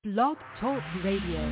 Blog Talk Radio.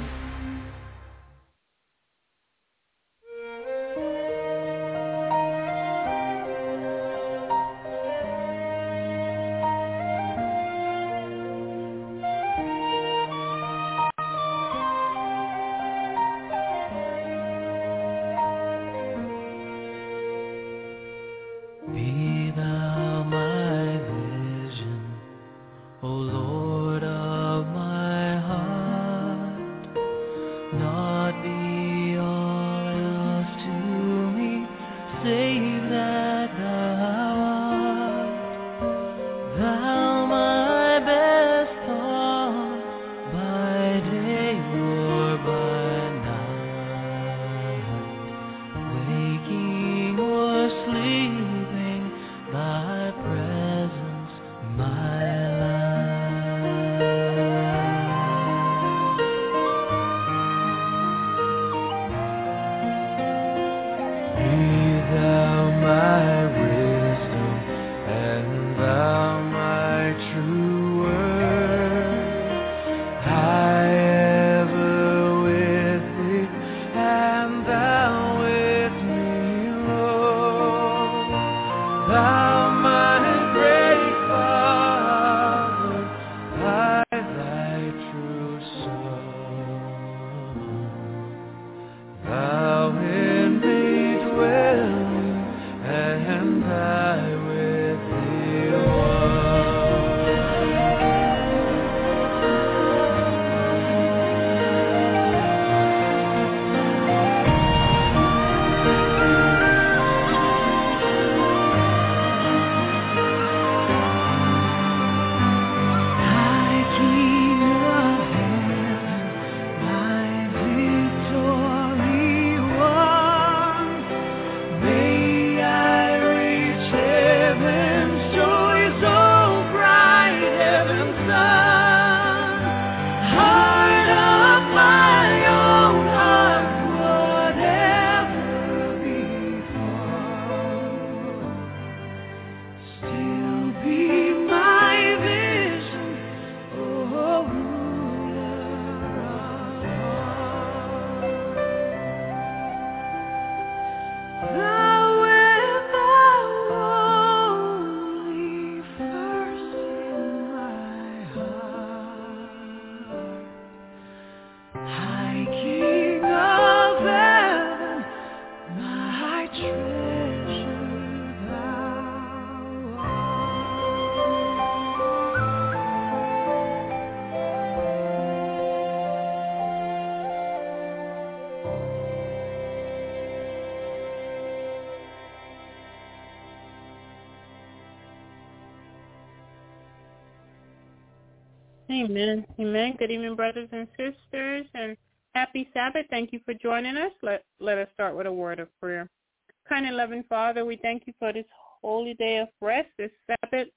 Amen. Amen. Good evening, brothers and sisters, and happy Sabbath. Thank you for joining us. Let us start with a word of prayer. Kind and loving Father, we thank you for this holy day of rest, this Sabbath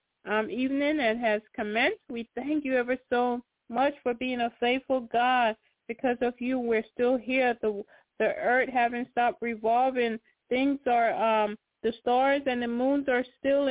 evening that has commenced. We thank you ever so much for being a faithful God. Because of you, we're still here. The earth haven't stopped revolving. Things are, the stars and the moons are still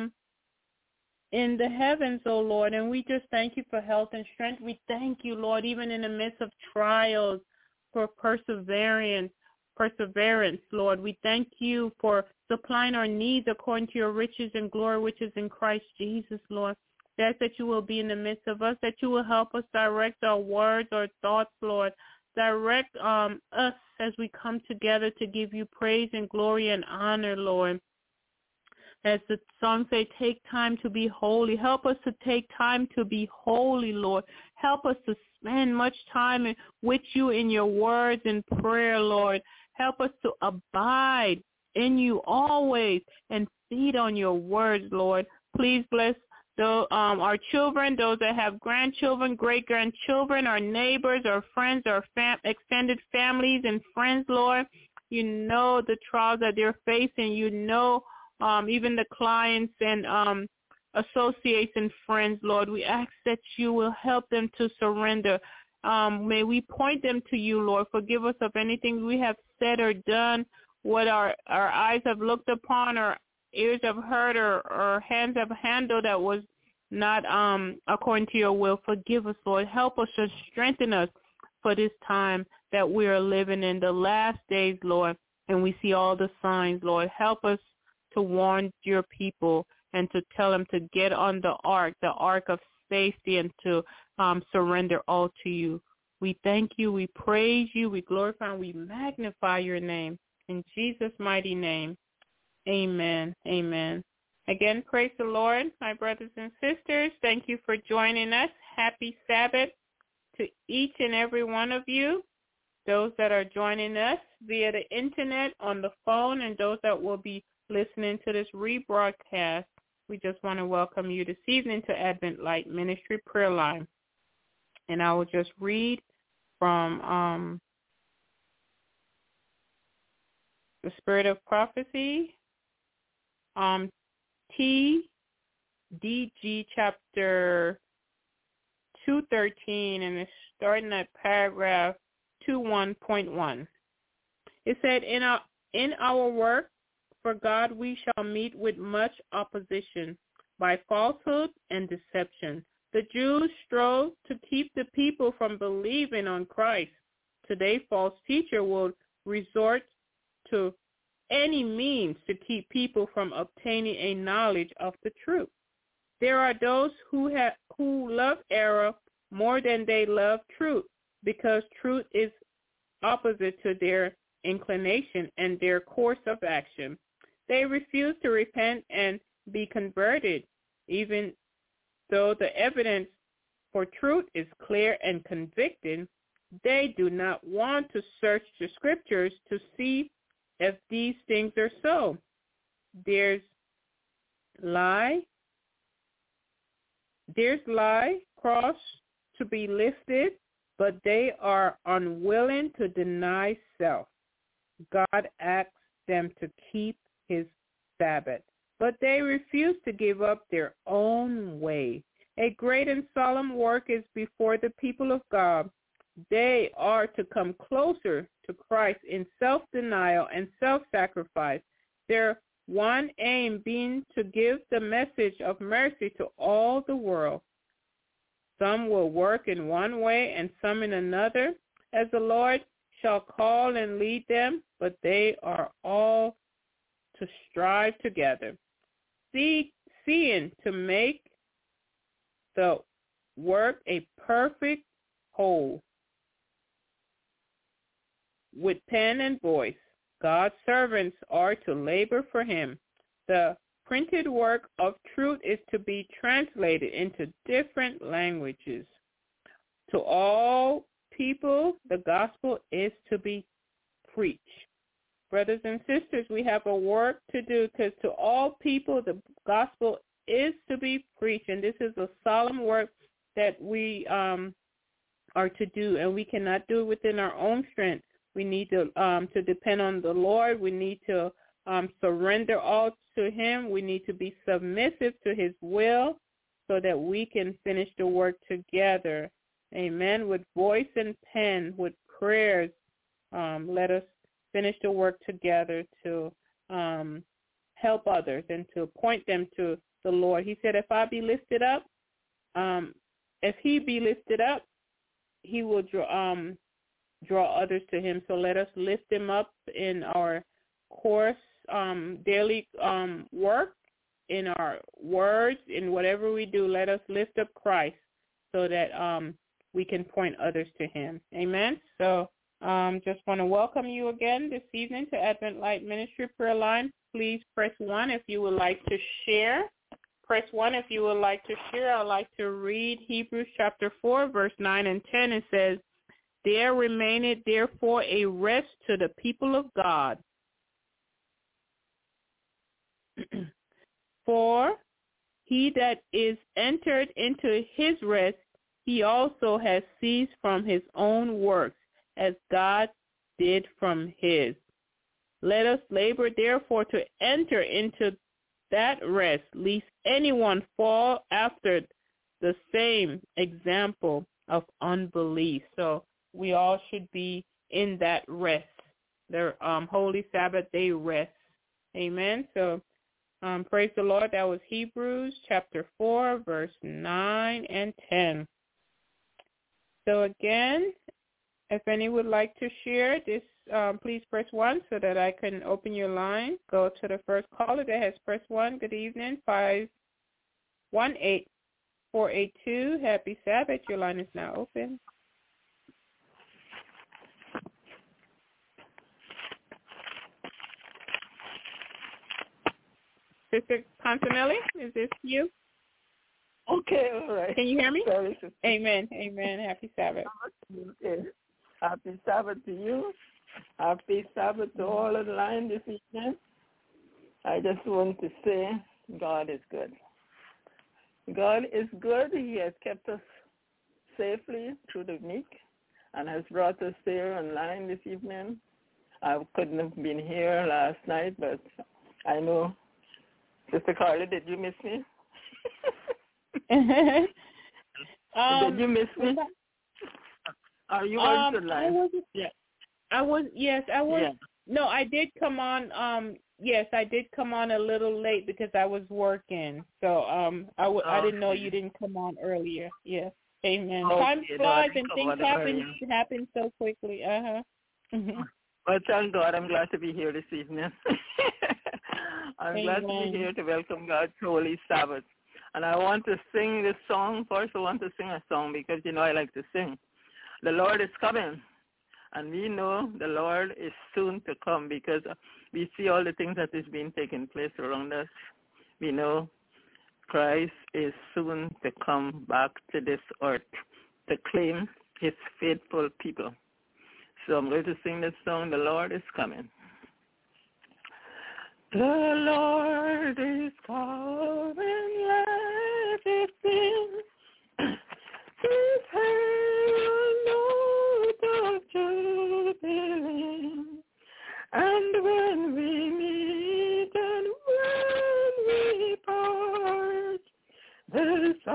in the heavens, oh Lord, and we just thank you for health and strength. We thank you, Lord, even in the midst of trials, for perseverance, Lord. We thank you for supplying our needs according to your riches and glory, which is in Christ Jesus, Lord. That's that you will be in the midst of us, that you will help us direct our words, our thoughts, Lord. Direct us as we come together to give you praise and glory and honor, Lord. As the song say, take time to be holy. Help us to take time to be holy, Lord. Help us to spend much time with you in your words and prayer, Lord. Help us to abide in you always and feed on your words, Lord. Please bless our children, those that have grandchildren, great-grandchildren, our neighbors, our friends, our extended families and friends, Lord. You know the trials that they're facing. You know even the clients and associates and friends, Lord. We ask that you will help them to surrender. May we point them to you, Lord. Forgive us of anything we have said or done, what our eyes have looked upon, or ears have heard, or hands have handled that was not according to your will. Forgive us, Lord. Help us to strengthen us for this time that we are living in, the last days, Lord, and we see all the signs, Lord. Help us to warn your people and to tell them to get on the ark of safety, and to surrender all to you. We thank you, we praise you, we glorify, and we magnify your name. In Jesus' mighty name, amen, amen. Again, praise the Lord, my brothers and sisters. Thank you for joining us. Happy Sabbath to each and every one of you, those that are joining us via the internet, on the phone, and those that will be listening to this rebroadcast. We just want to welcome you this evening to Advent Light Ministry Prayer Line. And I will just read from the Spirit of Prophecy, TDG chapter 213, and it's starting at paragraph 21.1. It said, in our work for God we shall meet with much opposition by falsehood and deception. The Jews strove to keep the people from believing on Christ. Today, false teacher will resort to any means to keep people from obtaining a knowledge of the truth. There are those who love error more than they love truth, because truth is opposite to their inclination and their course of action. They refuse to repent and be converted, even though the evidence for truth is clear and convicting. They do not want to search the scriptures to see if these things are so. There's lie cross to be lifted, but they are unwilling to deny self. God asks them to keep his Sabbath, but they refuse to give up their own way. A great and solemn work is before the people of God. They are to come closer to Christ in self-denial and self-sacrifice, their one aim being to give the message of mercy to all the world. Some will work in one way and some in another, as the Lord shall call and lead them, but they are all to strive together, seeing to make the work a perfect whole. With pen and voice, God's servants are to labor for him. The printed work of truth is to be translated into different languages. To all people, the gospel is to be preached. Brothers and sisters, we have a work to do, because to all people, the gospel is to be preached. And this is a solemn work that we are to do, and we cannot do it within our own strength. We need to depend on the Lord. We need to surrender all to him. We need to be submissive to his will so that we can finish the work together. Amen. With voice and pen, with prayers, let us finish the work together to help others and to point them to the Lord. He said, if I be lifted up, if he be lifted up, he will draw others to him. So let us lift him up in our course, daily work, in our words, in whatever we do. Let us lift up Christ so that we can point others to him. Amen. So just want to welcome you again this evening to Advent Light Ministry Prayer Line. Please press 1 if you would like to share. Press 1 if you would like to share. I'd like to read Hebrews chapter 4, verse 9 and 10. It says, there remaineth therefore a rest to the people of God. For he that is entered into his rest, he also has ceased from his own works, as God did from his. Let us labor therefore to enter into that rest, lest anyone fall after the same example of unbelief. So we all should be in that rest, the Holy Sabbath day rest. Amen. So Praise the Lord. That was Hebrews chapter 4, verse 9 and 10. So again, if any would like to share this, please press 1 so that I can open your line. Go to the first caller that has pressed 1. Good evening, 518-482. Happy Sabbath. Your line is now open. Sister Contanelli, is this you? Okay, all right. Can you hear me? Sorry, Amen. Amen. Happy Sabbath. Okay. Happy Sabbath to you. Happy Sabbath to all on the line this evening. I just want to say God is good. God is good. He has kept us safely through the week and has brought us here online this evening. I couldn't have been here last night, but I know. Sister Carla, did you miss me? Did you miss me? Are you on the line? I was. Yeah. No, I did come on. Yes, I did come on a little late because I was working. So I didn't know you didn't come on earlier. Yes. Amen. Okay, Time flies and things happen so quickly. Well, thank God, I'm glad to be here this evening. I'm glad to be here to welcome God's Holy Sabbath. And I want to sing this song. First, I want to sing a song because, I like to sing. The Lord is coming. And we know the Lord is soon to come because we see all the things that is being taking place around us. We know Christ is soon to come back to this earth to claim his faithful people. So I'm going to sing this song, The Lord is Coming. The Lord is coming, let it sing. His note of jubilee. And when we meet and when we part, the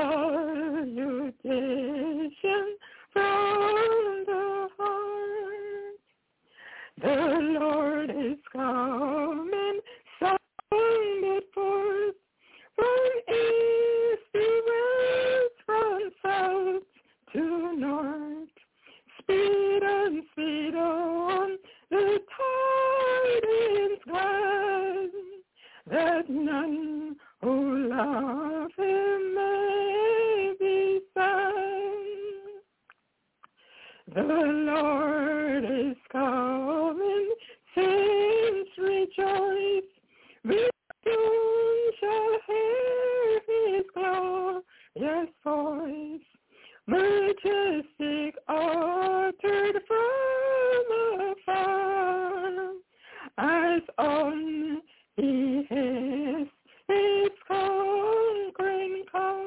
salutation from the heart. The Lord is coming, sounded forth from east to west, from south to north. Speed on, the tidings glad, that none who love him may be sad. The Lord is coming, saints rejoice, we soon shall hear his glorious voice, majestic uttered from afar, as on he hasts his conquering car.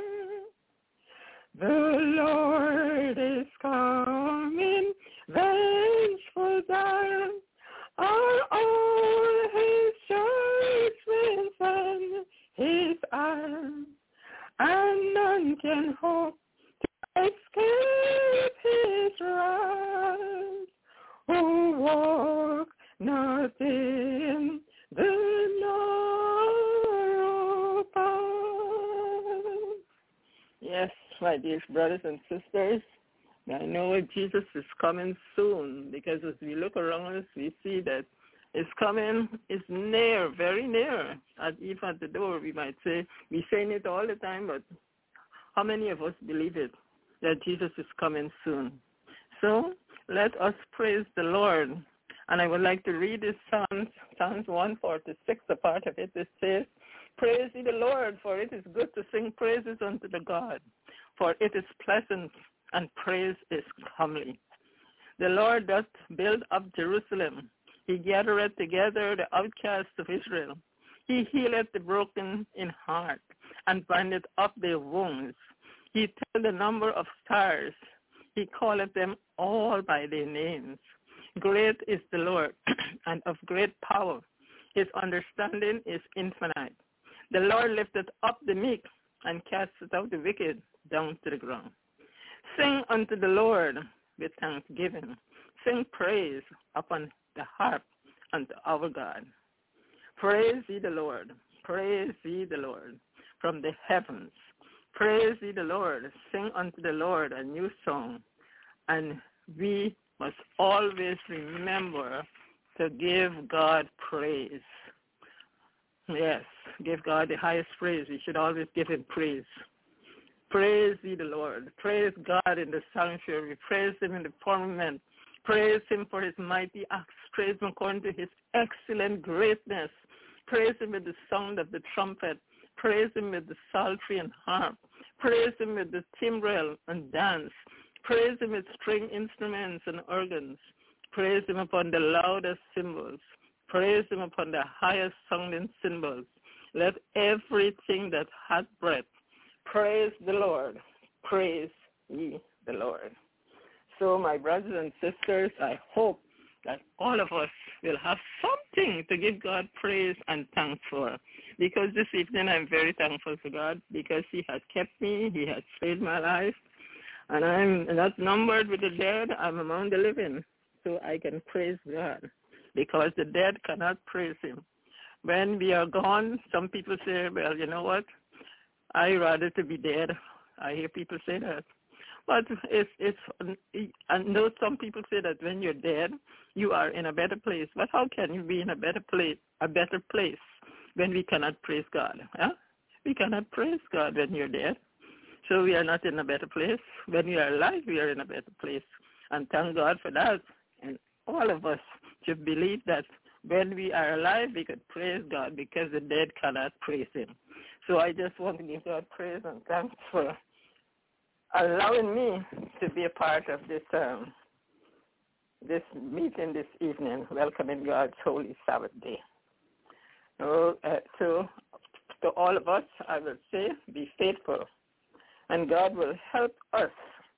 The Lord is coming, vengeful Zion, are all his judgments and his arms, and none can hope to escape his wrath, who walk not in the narrow path. Yes, my dear brothers and sisters, I know Jesus is coming soon, because as we look around us, we see that his coming is near, very near. Even at the door, we might say, we're saying it all the time, but how many of us believe it, that Jesus is coming soon? So let us praise the Lord. And I would like to read this Psalms 146, a part of it. It says, praise ye the Lord, for it is good to sing praises unto the God, for it is pleasant, and praise is comely. The Lord doth build up Jerusalem. He gathereth together the outcasts of Israel. He healeth the broken in heart, and bindeth up their wounds. He telleth the number of stars. He calleth them all by their names. Great is the Lord, and of great power. His understanding is infinite. The Lord lifteth up the meek, and casteth out the wicked down to the ground. Sing unto the Lord with thanksgiving. Sing praise upon the harp unto our God. Praise ye the Lord. Praise ye the Lord from the heavens. Praise ye the Lord. Sing unto the Lord a new song. And we must always remember to give God praise. Yes, give God the highest praise. We should always give him praise. Praise ye the Lord. Praise God in the sanctuary. Praise him in the firmament. Praise him for his mighty acts. Praise him according to his excellent greatness. Praise him with the sound of the trumpet. Praise him with the psaltery and harp. Praise him with the timbrel and dance. Praise him with string instruments and organs. Praise him upon the loudest cymbals. Praise him upon the highest sounding cymbals. Let everything that hath breath praise the Lord. Praise ye the Lord. So, my brothers and sisters, I hope that all of us will have something to give God praise and thanks for. Because this evening I'm very thankful to God because he has kept me, he has saved my life, and I'm not numbered with the dead, I'm among the living. So I can praise God because the dead cannot praise him. When we are gone, some people say, well, you know what? I rather to be dead. I hear people say that. But I know some people say that when you're dead, you are in a better place. But how can you be in a better place when we cannot praise God? Huh? We cannot praise God when you're dead. So we are not in a better place. When we are alive, we are in a better place. And thank God for that. And all of us should believe that when we are alive, we could praise God because the dead cannot praise him. So I just want to give God praise and thanks for allowing me to be a part of this meeting this evening, welcoming God's holy Sabbath day. So to all of us, I will say, be faithful, and God will help us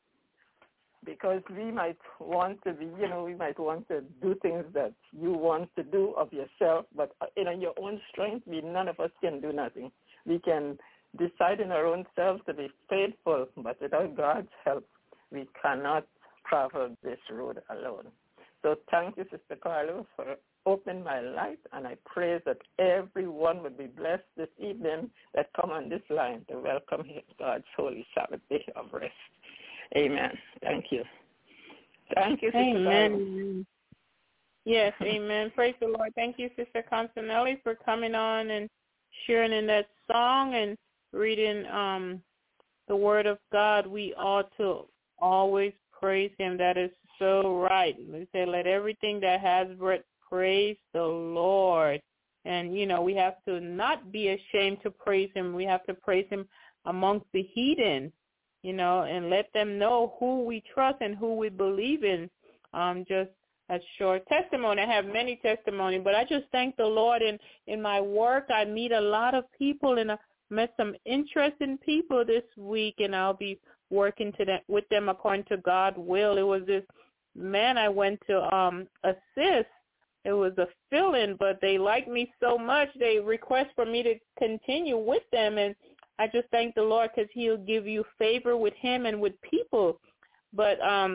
because we might want to be, we might want to do things that you want to do of yourself, but in your own strength, none of us can do nothing. We can decide in our own selves to be faithful, but without God's help, we cannot travel this road alone. So thank you, Sister Carlo, for opening my light, and I pray that everyone would be blessed this evening that come on this line to welcome God's holy Sabbath day of rest. Amen. Thank you. Thank you, Sister Amen. Carlo. Yes, amen. Praise the Lord. Thank you, Sister Constanelli, for coming on and sharing in that song and reading the Word of God. We ought to always praise him. That is so right. We say, let everything that has breath praise the Lord. And, we have to not be ashamed to praise him. We have to praise him amongst the heathen, and let them know who we trust and who we believe in. Just a short testimony. I have many testimonies, but I just thank the Lord. In my work, I meet a lot of people, and I met some interesting people this week, and I'll be working with them according to God's will. It was this man I went to assist. It was a fill-in, but they liked me so much, they request for me to continue with them, and I just thank the Lord because he'll give you favor with him and with people. But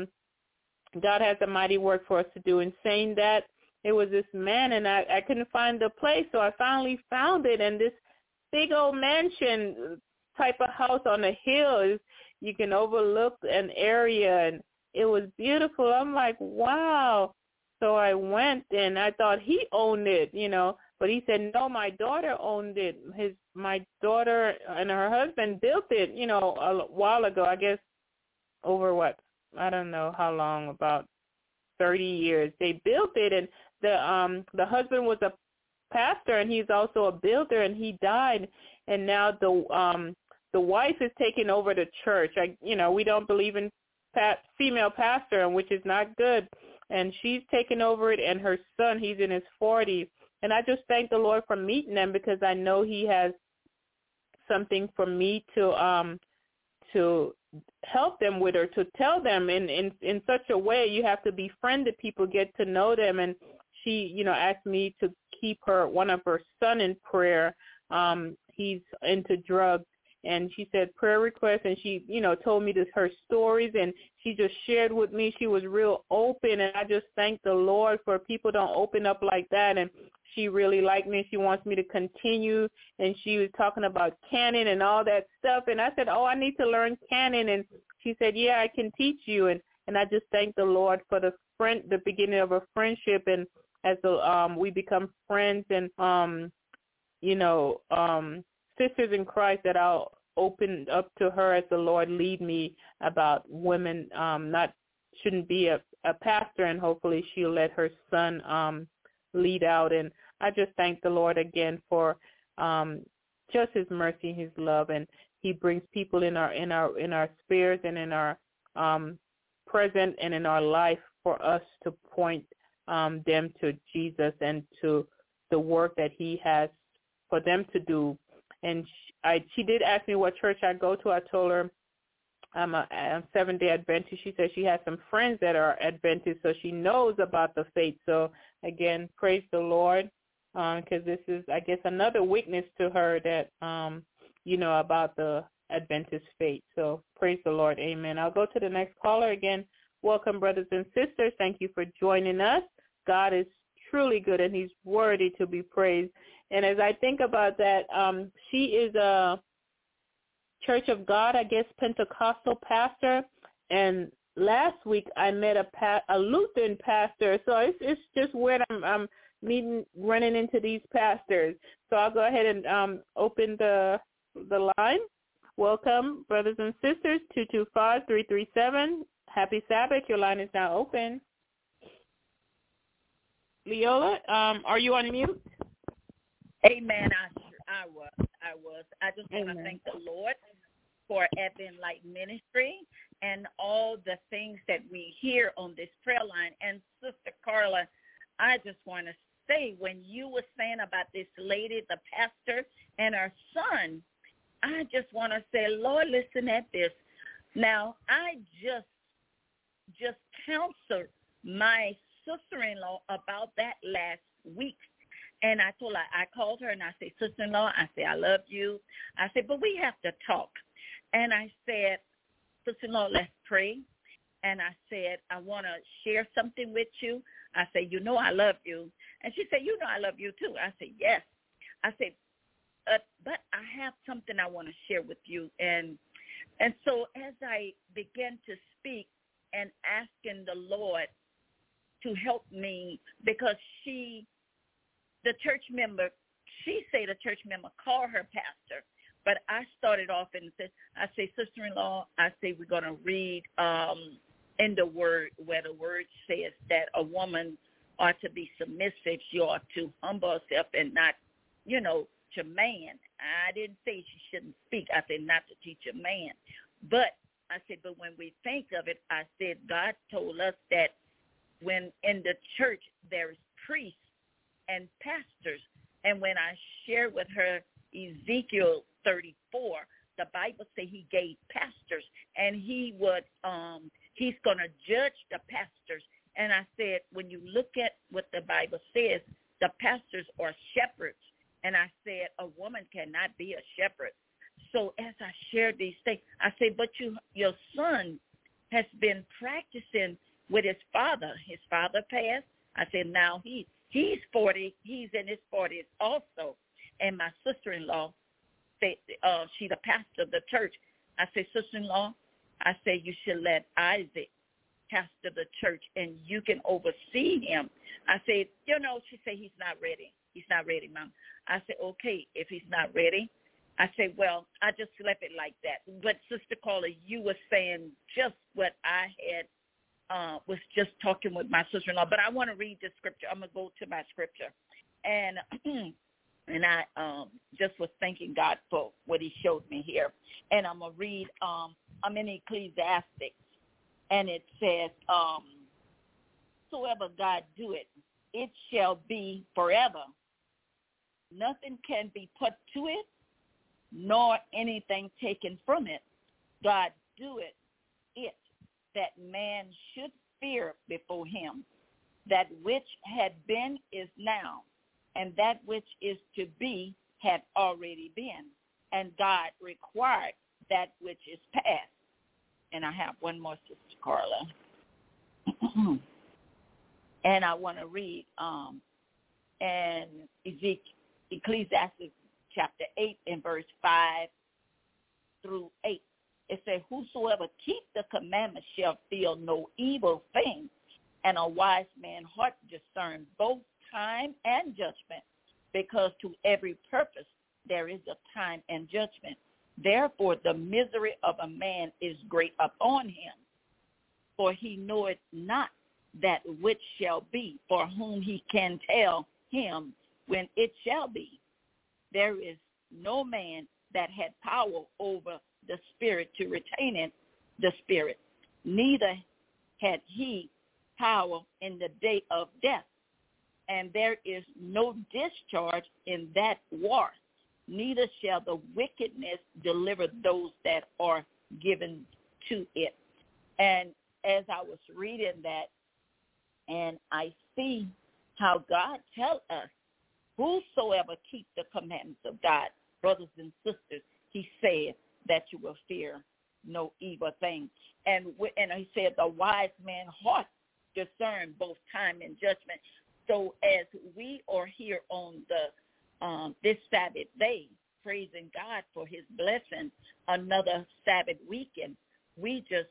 God has a mighty work for us to do. In saying that, it was this man, and I couldn't find the place, so I finally found it, and this big old mansion type of house on a hill, you can overlook an area, and it was beautiful. I'm like, wow. So I went, and I thought he owned it, but he said, no, my daughter owned it. My daughter and her husband built it, a while ago, I guess over I don't know how long, about 30 years. They built it, and the husband was a pastor, and he's also a builder, and he died, and now the wife is taking over the church. We don't believe in female pastor, which is not good, and she's taken over it, and her son, he's in his 40s, and I just thank the Lord for meeting them because I know he has something for me to help them with, or to tell them in such a way. You have to befriend the people, get to know them, and she, asked me to keep one of her son in prayer. He's into drugs, and she said prayer requests, and she, told me her stories, and she just shared with me. She was real open, and I just thank the Lord for people don't open up like that. And she really liked me. She wants me to continue, and she was talking about canon and all that stuff. And I said, oh, I need to learn canon. And she said, yeah, I can teach you. And I just thank the Lord for the beginning of a friendship, and as we become friends and sisters in Christ, that I'll open up to her as the Lord lead me about women shouldn't be a pastor, and hopefully she'll let her son lead out. And I just thank the Lord again for just His mercy, His love, and He brings people in our spirits and in our present and in our life for us to point them to Jesus and to the work that He has for them to do. And she did ask me what church I go to. I told her I'm a Seventh-day Adventist. She said she has some friends that are Adventists, so she knows about the faith. So, again, praise the Lord, because this is, I guess, another witness to her that, about the Adventist faith. So, praise the Lord. Amen. I'll go to the next caller. Again, welcome, brothers and sisters. Thank you for joining us. God is truly good, and He's worthy to be praised. And as I think about that, she is a Church of God, I guess, Pentecostal pastor. And last week I met a Lutheran pastor. So it's just weird. I'm running into these pastors. So I'll go ahead and open the line. Welcome, brothers and sisters, 225-337. Happy Sabbath. Your line is now open. Leola, are you on mute? Amen. I was. I just want to thank the Lord for Advent Light Ministry and all the things that we hear on this prayer line. And Sister Carla, I just want to say, when you were saying about this lady, the pastor, and her son, I just want to say, Lord, listen at this. Now, I just counseled my sister-in-law about that last week. And I told her, I called her and I said, sister-in-law, I said, I love you. I said, but we have to talk. And I said, sister-in-law, let's pray. And I said, I want to share something with you. I said, I love you. And she said, I love you too. I said, yes. I said, but I have something I want to share with you. And so as I began to speak and asking the Lord to help me, because the church member called her pastor, but I started off and said, I say, sister-in-law, I say, we're going to read in the word where the word says that a woman ought to be submissive. She ought to humble herself and not, to man. I didn't say she shouldn't speak. I said not to teach a man. But I said, but when we think of it, I said, God told us that when in the church there is priests and pastors. And when I shared with her Ezekiel 34, the Bible says He gave pastors, and He would He's going to judge the pastors. And I said, when you look at what the Bible says, the pastors are shepherds. And I said, a woman cannot be a shepherd. So as I shared these things, I said, but your son has been practicing with his father. His father passed. I said, now he's 40. He's in his 40s also. And my sister-in-law, she's the pastor of the church. I said, sister-in-law, I said, you should let Isaac pastor the church, and you can oversee him. I said, she said, he's not ready. He's not ready, Mom. I said, okay, if he's not ready. I said, well, I just left it like that. But, Sister Carla, you were saying just what I had was just talking with my sister-in-law. But I want to read the scripture. I'm going to go to my scripture. And I just was thanking God for what He showed me here. And I'm going to read, I'm in Ecclesiastes. And it says, whatsoever God do it, it shall be forever. Nothing can be put to it, nor anything taken from it. God do it, that man should fear before Him. That which had been is now, and that which is to be had already been, and God required that which is past. And I have one more, Sister Carla. And I want to read in Ecclesiastes chapter 8 and verse 5 through 8. It says, whosoever keep the commandments shall feel no evil thing, and a wise man's heart discerns both time and judgment, because to every purpose there is a time and judgment. Therefore the misery of a man is great upon him, for he knoweth not that which shall be, for whom he can tell him when it shall be. There is no man that had power over the spirit to retain it, the spirit, neither had he power in the day of death. And there is no discharge in that war, neither shall the wickedness deliver those that are given to it. And as I was reading that, and I see how God tells us, whosoever keep the commandments of God, brothers and sisters, he said that you will fear no evil thing. And he said the wise man's heart discern both time and judgment. So as we are here on the this Sabbath day, praising God for his blessing, another Sabbath weekend, we just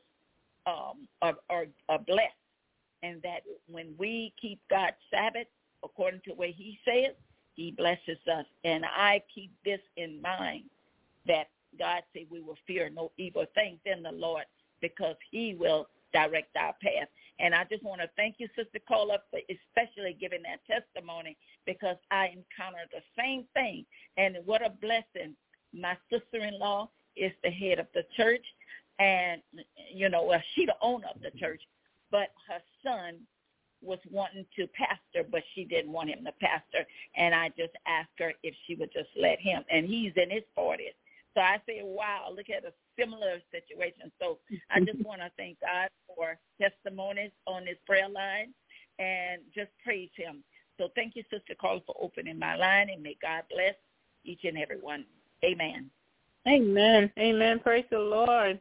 are blessed. And that when we keep God's Sabbath according to the way he says, he blesses us. And I keep this in mind, that God said we will fear no evil things in the Lord, because he will direct our path. And I just want to thank you, Sister Carla, for especially giving that testimony, because I encountered the same thing. And what a blessing. My sister-in-law is the head of the church, and, she's the owner of the church, but her son was wanting to pastor, but she didn't want him to pastor. And I just asked her if she would just let him. And he's in his 40s. So I say, wow, look at a similar situation. So I just want to thank God for testimonies on this prayer line and just praise him. So thank you, Sister Carla, for opening my line, and may God bless each and every one. Amen. Amen. Amen. Praise the Lord.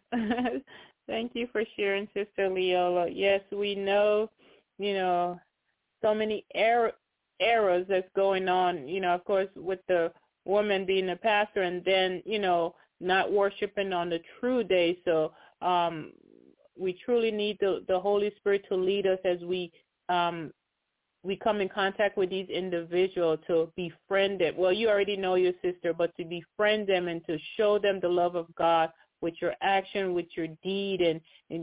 Thank you for sharing, Sister Leola. Yes, we know, so many errors that's going on, of course, with the woman being a pastor, and then, not worshiping on the true day. So we truly need the Holy Spirit to lead us as we come in contact with these individuals, to befriend them. Well, you already know your sister, but to befriend them and to show them the love of God with your action, with your deed, and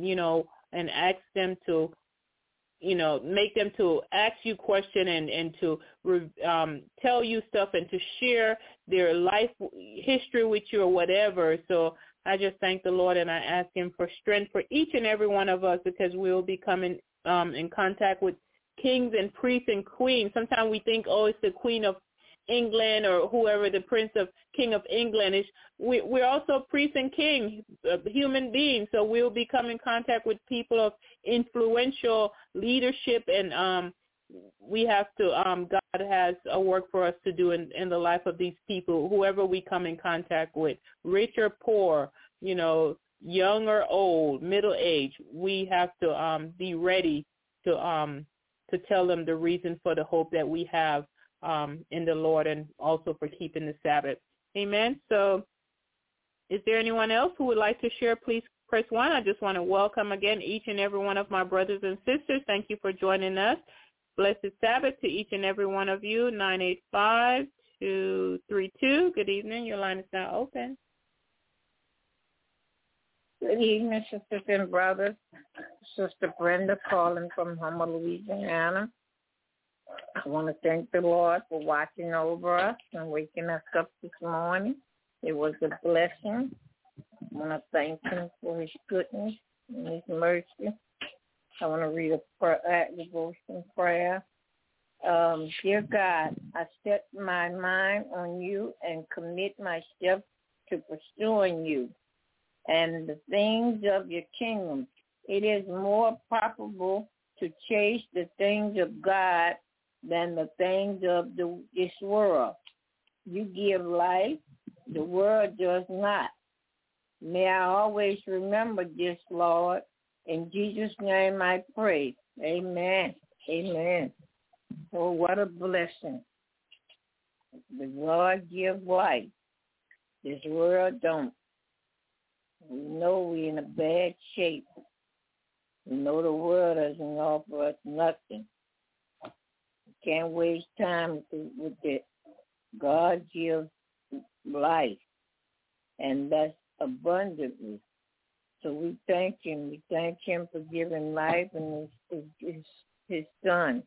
ask them to, make them to ask you question and to tell you stuff and to share their life history with you or whatever. So I just thank the Lord, and I ask him for strength for each and every one of us, because we will be coming in contact with kings and priests and queens. Sometimes we think, it's the Queen of England or whoever, the King of England is. We're also priests and kings, human beings. So we'll be coming in contact with people of influential leadership, and we have to. God has a work for us to do in the life of these people, whoever we come in contact with, rich or poor, young or old, middle age. We have to be ready to tell them the reason for the hope that we have in the Lord, and also for keeping the Sabbath. Amen. So is there anyone else who would like to share? Please press 1. I just want to welcome again each and every one of my brothers and sisters. Thank you for joining us. Blessed Sabbath to each and every one of you. 985-232. Good evening. Your line is now open. Good evening, sisters and brothers. Sister Brenda calling from Homer, Louisiana. I want to thank the Lord for watching over us and waking us up this morning. It was a blessing. I want to thank him for his goodness and his mercy. I want to read a devotion prayer. Dear God, I set my mind on you and commit myself to pursuing you and the things of your kingdom. It is more profitable to chase the things of God than the things of this world. You give life, The world does not. May I always remember this, Lord. In Jesus' name I pray. Amen. Amen. Oh, what a blessing. The Lord gives life. This world don't. We know we're in a bad shape. We know the world doesn't offer us nothing. We can't waste time with it. God gives life, and that's abundantly. So we thank him. We thank him for giving life and his son.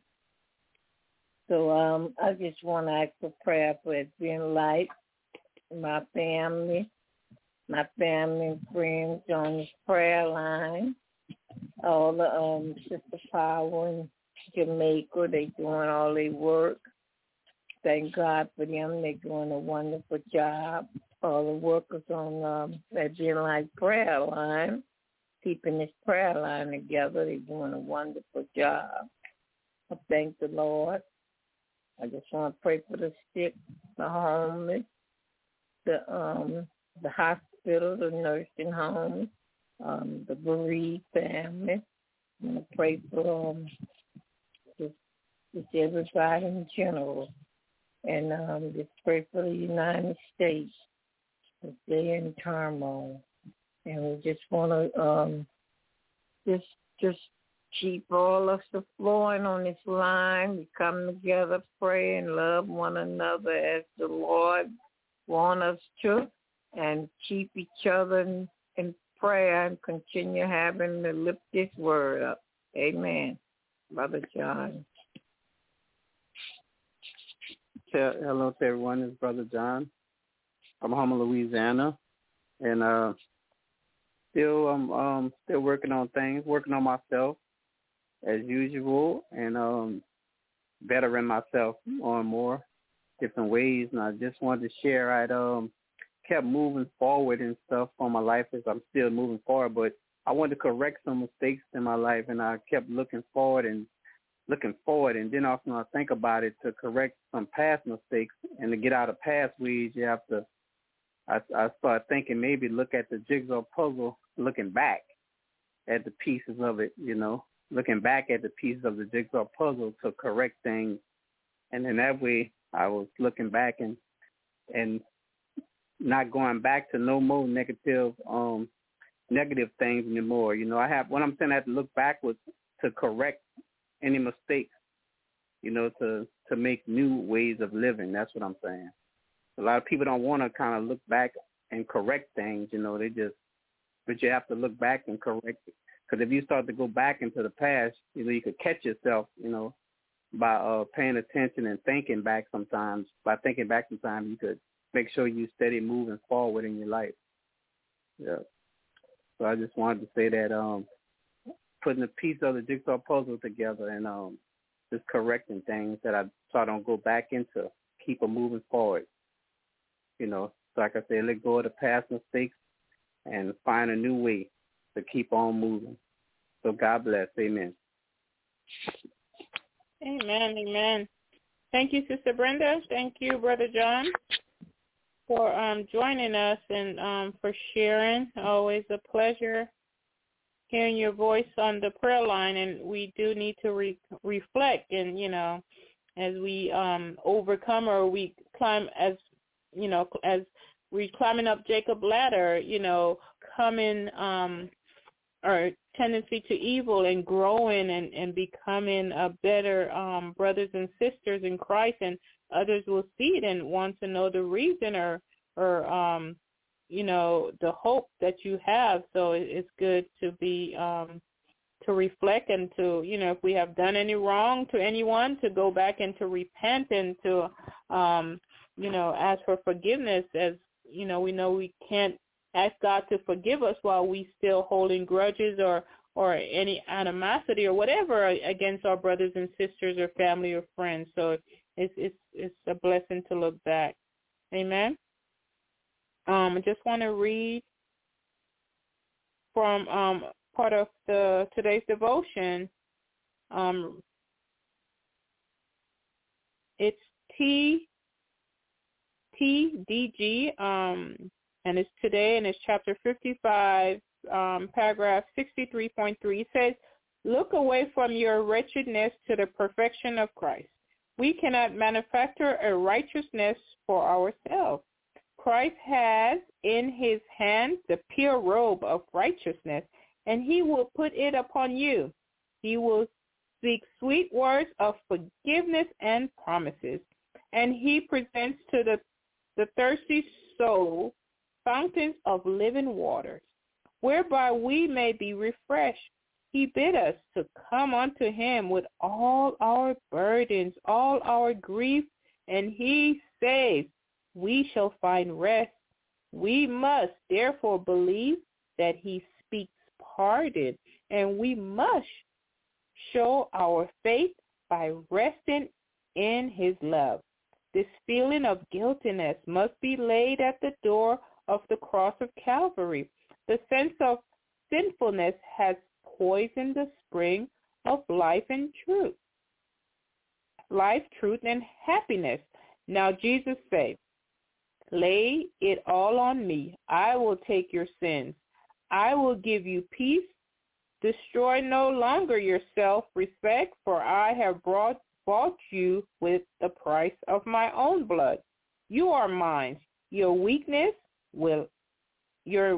So I just want to ask for prayer for it being life, my family and friends on this prayer line, all the Sister Power in Jamaica, they doing all their work. Thank God for them. They're doing a wonderful job. All the workers on that Being Life prayer line, keeping this prayer line together, they're doing a wonderful job. I thank the Lord. I just want to pray for the sick, the homeless, the hospital, the nursing home, the bereaved family. I'm going to pray for just everybody in general. And just pray for the United States. They're in turmoil. And we just want to just keep all of us flowing on this line. We come together, pray, and love one another as the Lord wants us to, and keep each other in prayer and continue having to lift this word up. Amen. Brother John. Hello to everyone. It's Brother John from Houma, Louisiana, and still working on things, working on myself as usual, and bettering myself more and more, different ways. And I just wanted to share. I kept moving forward and stuff on my life as I'm still moving forward, but I wanted to correct some mistakes in my life, and I kept looking forward, and then also when I think about it, to correct some past mistakes and to get out of past weeds, you have to, I started thinking maybe look at the jigsaw puzzle, looking back at the pieces of it, looking back at the pieces of the jigsaw puzzle to correct things. And in that way, I was looking back and not going back to no more negative things anymore. What I'm saying, I have to look backwards to correct any mistakes, to make new ways of living. That's what I'm saying. A lot of people don't want to kind of look back and correct things, but you have to look back and correct it. Because if you start to go back into the past, you could catch yourself, by paying attention and thinking back sometimes. By thinking back sometimes, you could make sure you steady moving forward in your life. Yeah. So I just wanted to say that putting a piece of the jigsaw puzzle together and just correcting things that I so I don't go back into, keep them moving forward. So like I said, let go of the past mistakes and find a new way to keep on moving. So God bless. Amen. Amen. Amen. Thank you, Sister Brenda. Thank you, Brother John, for joining us and for sharing. Always a pleasure hearing your voice on the prayer line, and we do need to reflect, and as we overcome, or we climb, as we climbing up Jacob's ladder, coming our tendency to evil and growing and becoming a better brothers and sisters in Christ, and others will see it and want to know the reason or the hope that you have. So it's good to be to reflect and to, if we have done any wrong to anyone, to go back and to repent and to, ask for forgiveness. As, we know we can't ask God to forgive us while we still holding grudges or any animosity or whatever against our brothers and sisters or family or friends. So it's a blessing to look back. Amen. I just want to read from part of today's devotion. It's TDG, and it's today, and it's chapter 55, paragraph 63.3. It says, look away from your wretchedness to the perfection of Christ. We cannot manufacture a righteousness for ourselves. Christ has in his hand the pure robe of righteousness, and he will put it upon you. He will speak sweet words of forgiveness and promises, and he presents to the thirsty soul fountains of living waters, whereby we may be refreshed. He bid us to come unto him with all our burdens, all our grief, and he says, we shall find rest. We must therefore believe that he speaks pardon, and we must show our faith by resting in his love. This feeling of guiltiness must be laid at the door of the cross of Calvary. The sense of sinfulness has poisoned the spring of life and truth. Life, truth, and happiness. Now Jesus said, lay it all on me. I will take your sins. I will give you peace. Destroy no longer your self-respect, for I have bought you with the price of my own blood. You are mine. Your weakness will, your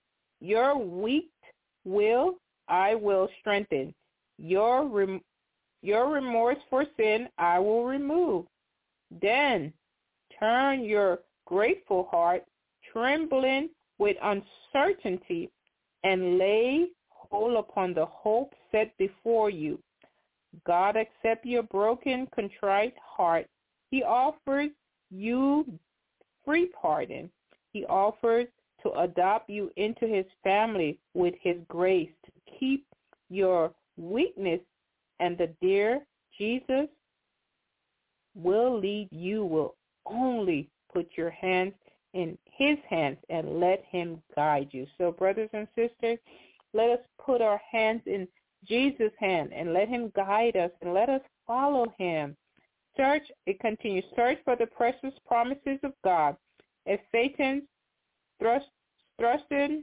weak will I will strengthen. Your remorse for sin I will remove. Then turn your grateful heart, trembling with uncertainty, and lay hold upon the hope set before you. God accept your broken, contrite heart. He offers you free pardon. He offers to adopt you into his family with his grace, to keep your weakness, and the dear Jesus will lead you, will only put your hands in his hands and let him guide you. So brothers and sisters, let us put our hands in Jesus' hand and let him guide us, and let us follow him. Search, it continues, search for the precious promises of God. As Satan's threatening,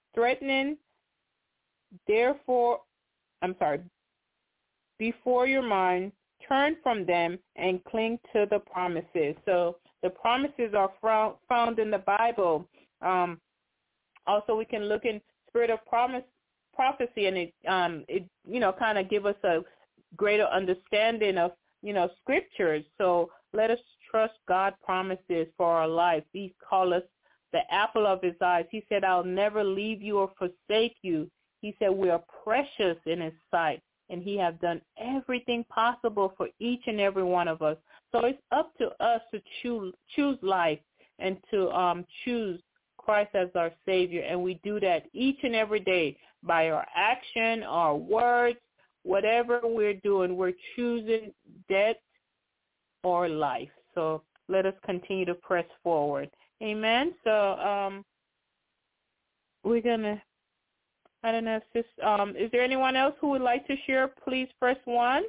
before your mind, turn from them and cling to the promises. So the promises are found in the Bible. Also, we can look in Spirit of Prophecy, and it kind of give us a greater understanding of, scriptures. So let us trust God's promises for our life. He called us the apple of his eyes. He said, I'll never leave you or forsake you. He said we are precious in his sight, and he has done everything possible for each and every one of us. So it's up to us to choose life and to choose Christ as our Savior, and we do that each and every day by our action, our words, whatever we're doing, we're choosing death or life. So let us continue to press forward. Amen. So we're going to, I don't know if this, is there anyone else who would like to share? Please press 1.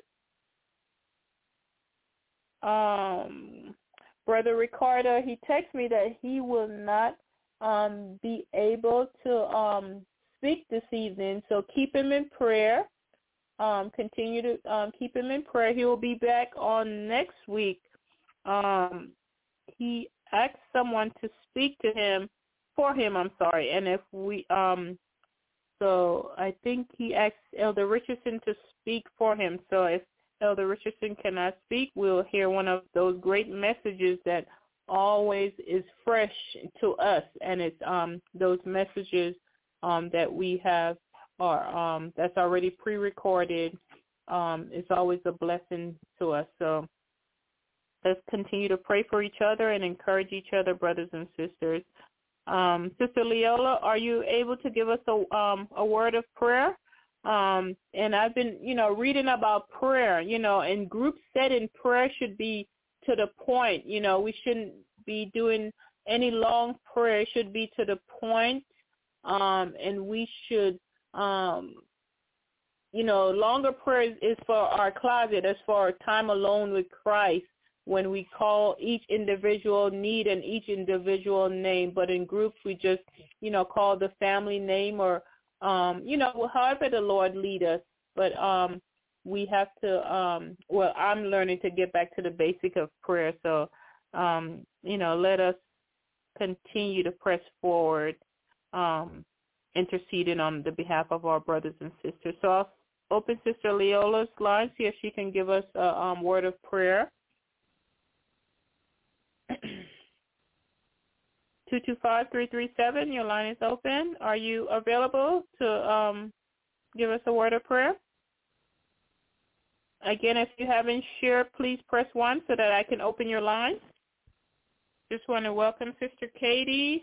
Brother Ricardo, he texted me that he will not be able to speak this evening, so keep him in prayer. Continue to keep him in prayer. He will be back on next week. He asked someone to speak to him, and if we, so I think he asked Elder Richardson to speak for him. So if Elder Richardson cannot speak, we'll hear one of those great messages that always is fresh to us, and it's those messages that we have are that's already pre-recorded. It's always a blessing to us. So let's continue to pray for each other and encourage each other, brothers and sisters. Sister Leola, are you able to give us a word of prayer? And I've been, reading about prayer, in group setting, prayer should be to the point. We shouldn't be doing any long prayer. It should be to the point. And we should, longer prayer is for our closet, as for our time alone with Christ. when we call each individual need and each individual name, but in groups we just, call the family name or, however the Lord lead us. But we have to, I'm learning to get back to the basic of prayer. So, let us continue to press forward, interceding on the behalf of our brothers and sisters. So I'll open Sister Leola's line, see if she can give us a word of prayer. 225-337, your line is open. Are you available to give us a word of prayer? Again, if you haven't shared, please press 1 so that I can open your line. Just want to welcome Sister Katie.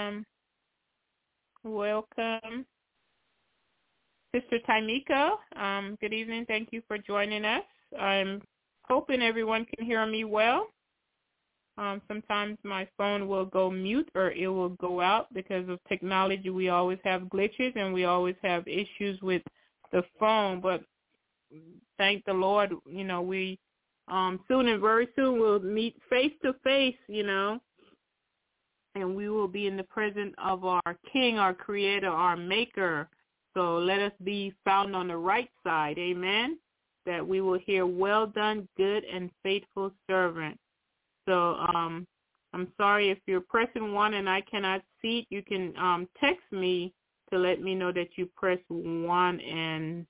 Welcome. Sister Taimika, good evening. Thank you for joining us. I'm hoping everyone can hear me well. Sometimes my phone will go mute or it will go out because of technology. We always have glitches and we always have issues with the phone. But thank the Lord, we soon and very soon we'll meet face to face, and we will be in the presence of our King, our Creator, our Maker. So let us be found on the right side, amen, that we will hear, well done, good and faithful servant. So I'm sorry if you're pressing 1 and I cannot see it. You can text me to let me know that you press 1 and,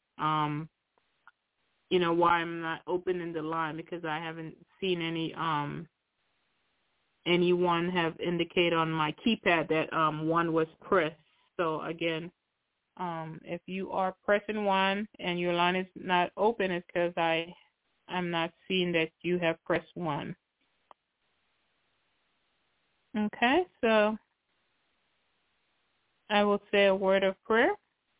why I'm not opening the line because I haven't seen anyone have indicated on my keypad that 1 was pressed. So again, if you are pressing 1 and your line is not open, it's because I'm not seeing that you have pressed 1. Okay, so I will say a word of prayer.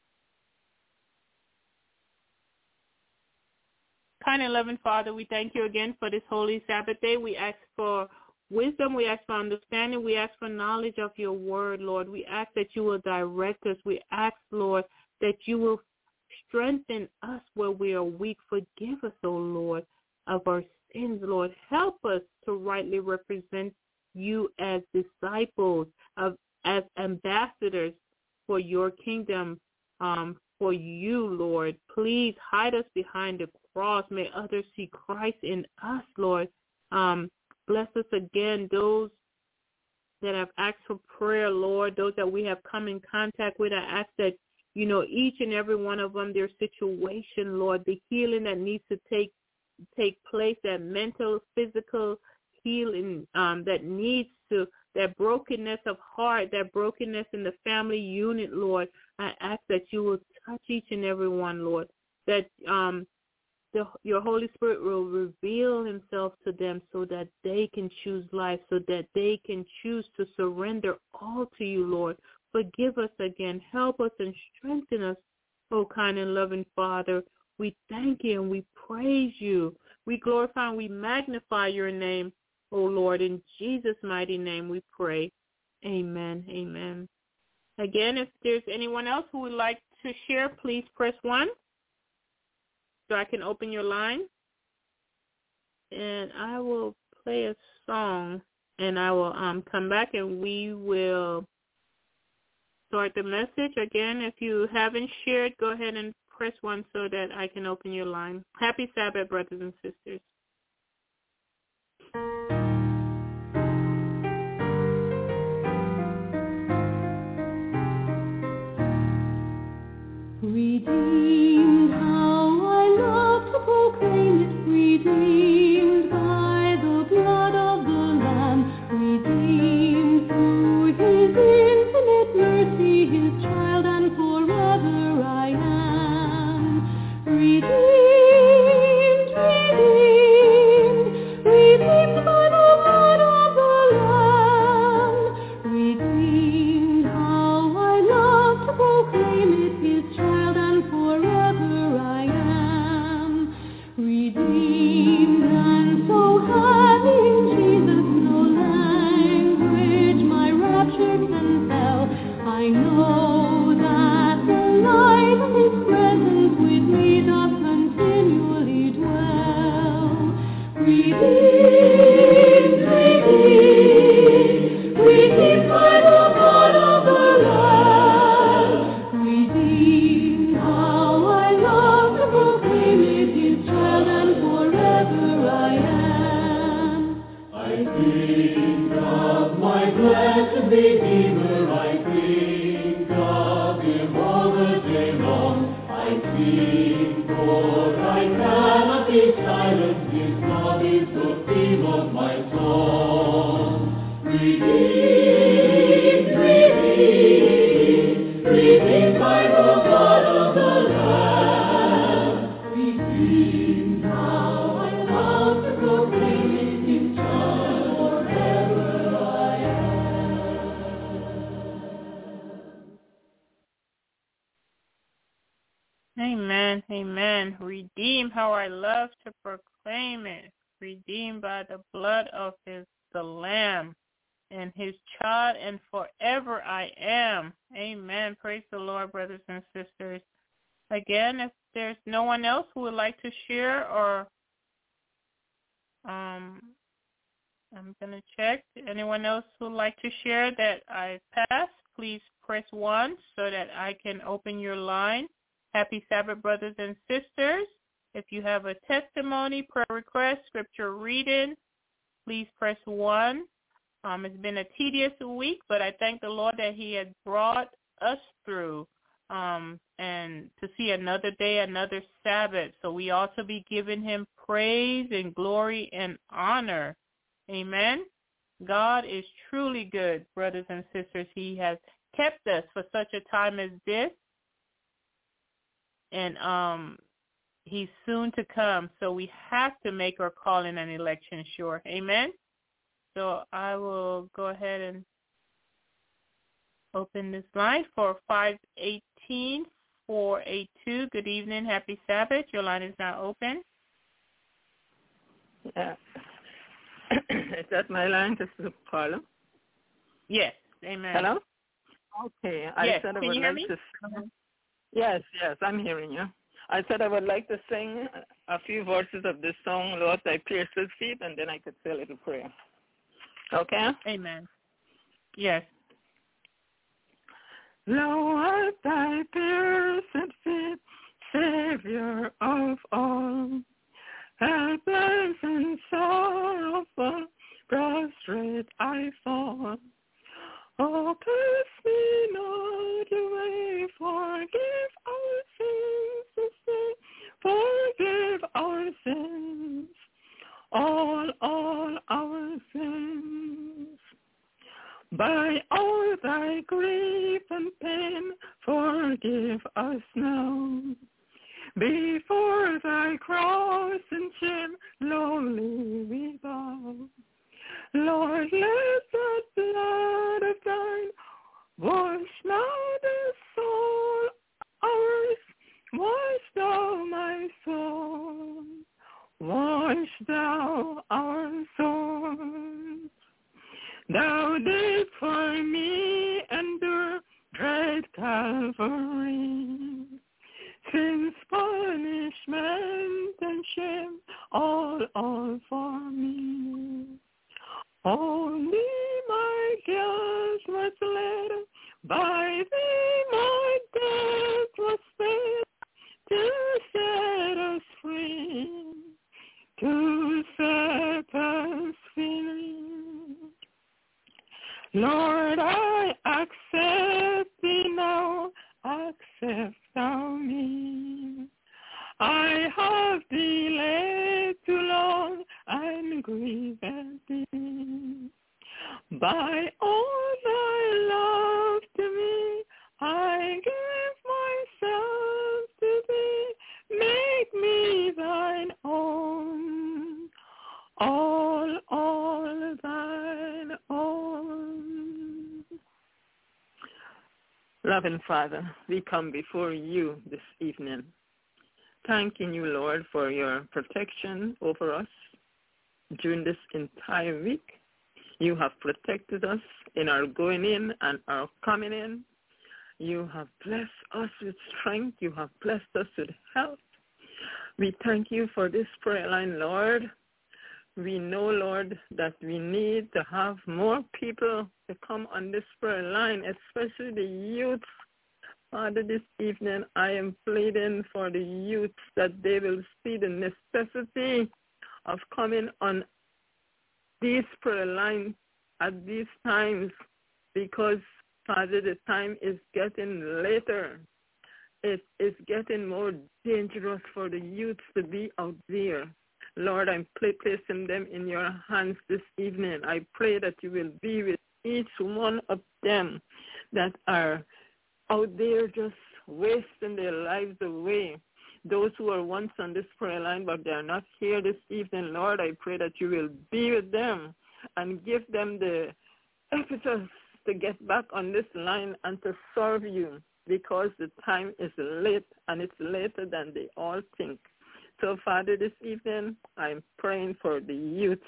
Kind and loving Father, we thank you again for this holy Sabbath day. We ask for wisdom. We ask for understanding. We ask for knowledge of your word, Lord. We ask that you will direct us. We ask, Lord, that you will strengthen us where we are weak. Forgive us, O Lord, of our sins, Lord. Help us to rightly represent you as disciples, as ambassadors for your kingdom, for you, Lord. Please hide us behind the cross. May others see Christ in us, Lord. Bless us again, those that have asked for prayer, Lord, those that we have come in contact with. I ask that, each and every one of them, their situation, Lord, the healing that needs to take place, that mental, physical healing that needs to, that brokenness of heart, that brokenness in the family unit, Lord. I ask that you will touch each and every one, Lord, that your Holy Spirit will reveal himself to them so that they can choose life, so that they can choose to surrender all to you, Lord. Forgive us again. Help us and strengthen us, oh kind and loving Father. We thank you and we praise you. We glorify and we magnify your name, oh Lord. In Jesus' mighty name we pray. Amen. Amen. Again, if there's anyone else who would like to share, please press 1 so I can open your line. And I will play a song and I will come back and we will start the message. Again, if you haven't shared, go ahead and press 1 so that I can open your line. Happy Sabbath, brothers and sisters. Redeemed, how I love to proclaim it, redeemed by the blood of the Lamb, redeemed through his infinite mercy, his child, and forever I am. Redeemed, redeemed, redeemed by the blood of the Lamb, redeemed, how I love to proclaim it, his child, and forever cannot be silent, His love is the theme of my song. Redeemed, redeemed, redeemed by the blood of the Lamb. Redeemed now, I love to proclaim it, His child forever I am. Amen, amen. Redeemed, how I love to proclaim it. Redeemed by the blood of the Lamb and His child, and forever I am. Amen. Praise the Lord, brothers and sisters. Again, if there's no one else who would like to share, or I'm going to check. Anyone else who would like to share that I passed, please press 1 so that I can open your line. Happy Sabbath, brothers and sisters. If you have a testimony, prayer request, scripture reading, please press 1. It's been a tedious week, but I thank the Lord that He had brought us through and to see another day, another Sabbath. So we ought to be giving Him praise and glory and honor. Amen. God is truly good, brothers and sisters. He has kept us for such a time as this. And He's soon to come, so we have to make our calling and election sure. Amen? So I will go ahead and open this line for 518-482. Good evening. Happy Sabbath. Your line is now open. Yeah. Is that my line, Sister Paula? Yes. Amen. Hello? Okay. Yes. I said I Can would you hear like me? to sing. Yes, I'm hearing you. I said I would like to sing a few verses of this song, Lord, I pierced His feet, and then I could say a little prayer. Okay? Amen. Yes. Lord, thy pierced feet, Savior of all, helpless and sorrowful, prostrate I fall. Oh, pass me not away, forgive our sins, to say, forgive our sins, all our sins. By all thy grief and pain, forgive us now. Before thy cross and shame, lowly we bow. Lord, let that blood of thine wash now the soul ours. Wash thou my soul. Wash thou our souls. Thou didst for me endure dread Calvary. Sin's punishment and shame, all for me. Only my guilt was laid, by thee my death was paid, to set us free, to set us free. Lord, I accept thee now, accept thou me. I have delayed too long and grieved thee. By all thy love to me, I give myself to thee. Make me thine own, all thine own. Loving Father, we come before you this evening, thanking you, Lord, for your protection over us during this entire week. You have protected us in our going in and our coming in. You have blessed us with strength. You have blessed us with health. We thank you for this prayer line, Lord. We know, Lord, that we need to have more people to come on this prayer line, especially the youth. Father, this evening I am pleading for the youth that they will see the necessity of coming on these prayer lines at these times, because, Father, the time is getting later. it is getting more dangerous for the youths to be out there. Lord, I'm placing them in your hands this evening. I pray that you will be with each one of them that are out there just wasting their lives away. Those who are once on this prayer line but they are not here this evening, Lord, I pray that you will be with them and give them the impetus to get back on this line and to serve you, because the time is late and it's later than they all think. So, Father, this evening I'm praying for the youths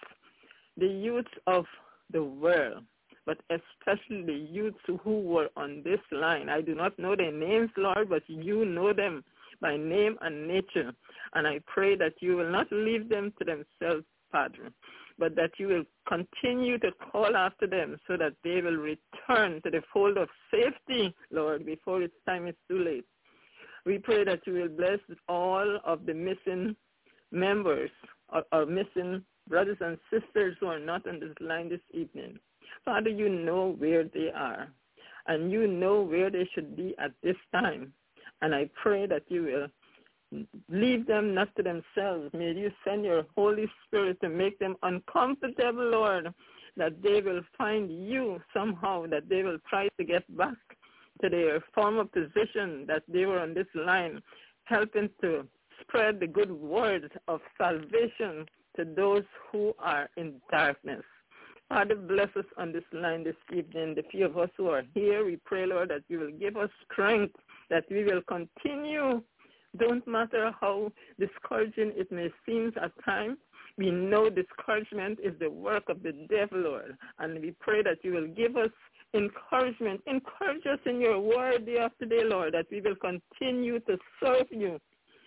of the world, but especially the youths who were on this line. I do not know their names, Lord, but you know them by name and nature. And I pray that you will not leave them to themselves, Father, but that you will continue to call after them so that they will return to the fold of safety, Lord, before its time is too late. We pray that you will bless all of the missing members or missing brothers and sisters who are not on this line this evening. Father, you know where they are, and you know where they should be at this time. And I pray that you will leave them not to themselves. May you send your Holy Spirit to make them uncomfortable, Lord, that they will find you somehow, that they will try to get back to their former position, that they were on this line, helping to spread the good word of salvation to those who are in darkness. Father, bless us on this line this evening. The few of us who are here, we pray, Lord, that you will give us strength, that we will continue. Don't matter how discouraging it may seem at times. We know discouragement is the work of the devil, Lord. And we pray that you will give us encouragement. Encourage us in your word day after day, Lord, that we will continue to serve you.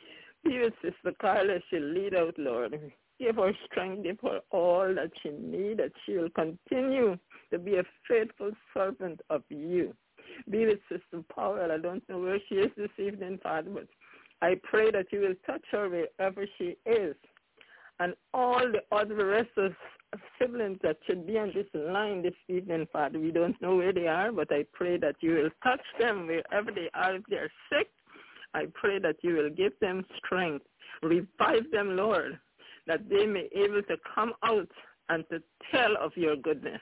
Be with Sister Carla as she lead out, Lord. Give her strength, give her all that she needs, that she will continue to be a faithful servant of you. Be with Sister Powell. I don't know where she is this evening, Father, but I pray that you will touch her wherever she is. And all the other rest of siblings that should be on this line this evening, Father, we don't know where they are, but I pray that you will touch them wherever they are. If they are sick, I pray that you will give them strength. Revive them, Lord, that they may be able to come out and to tell of your goodness.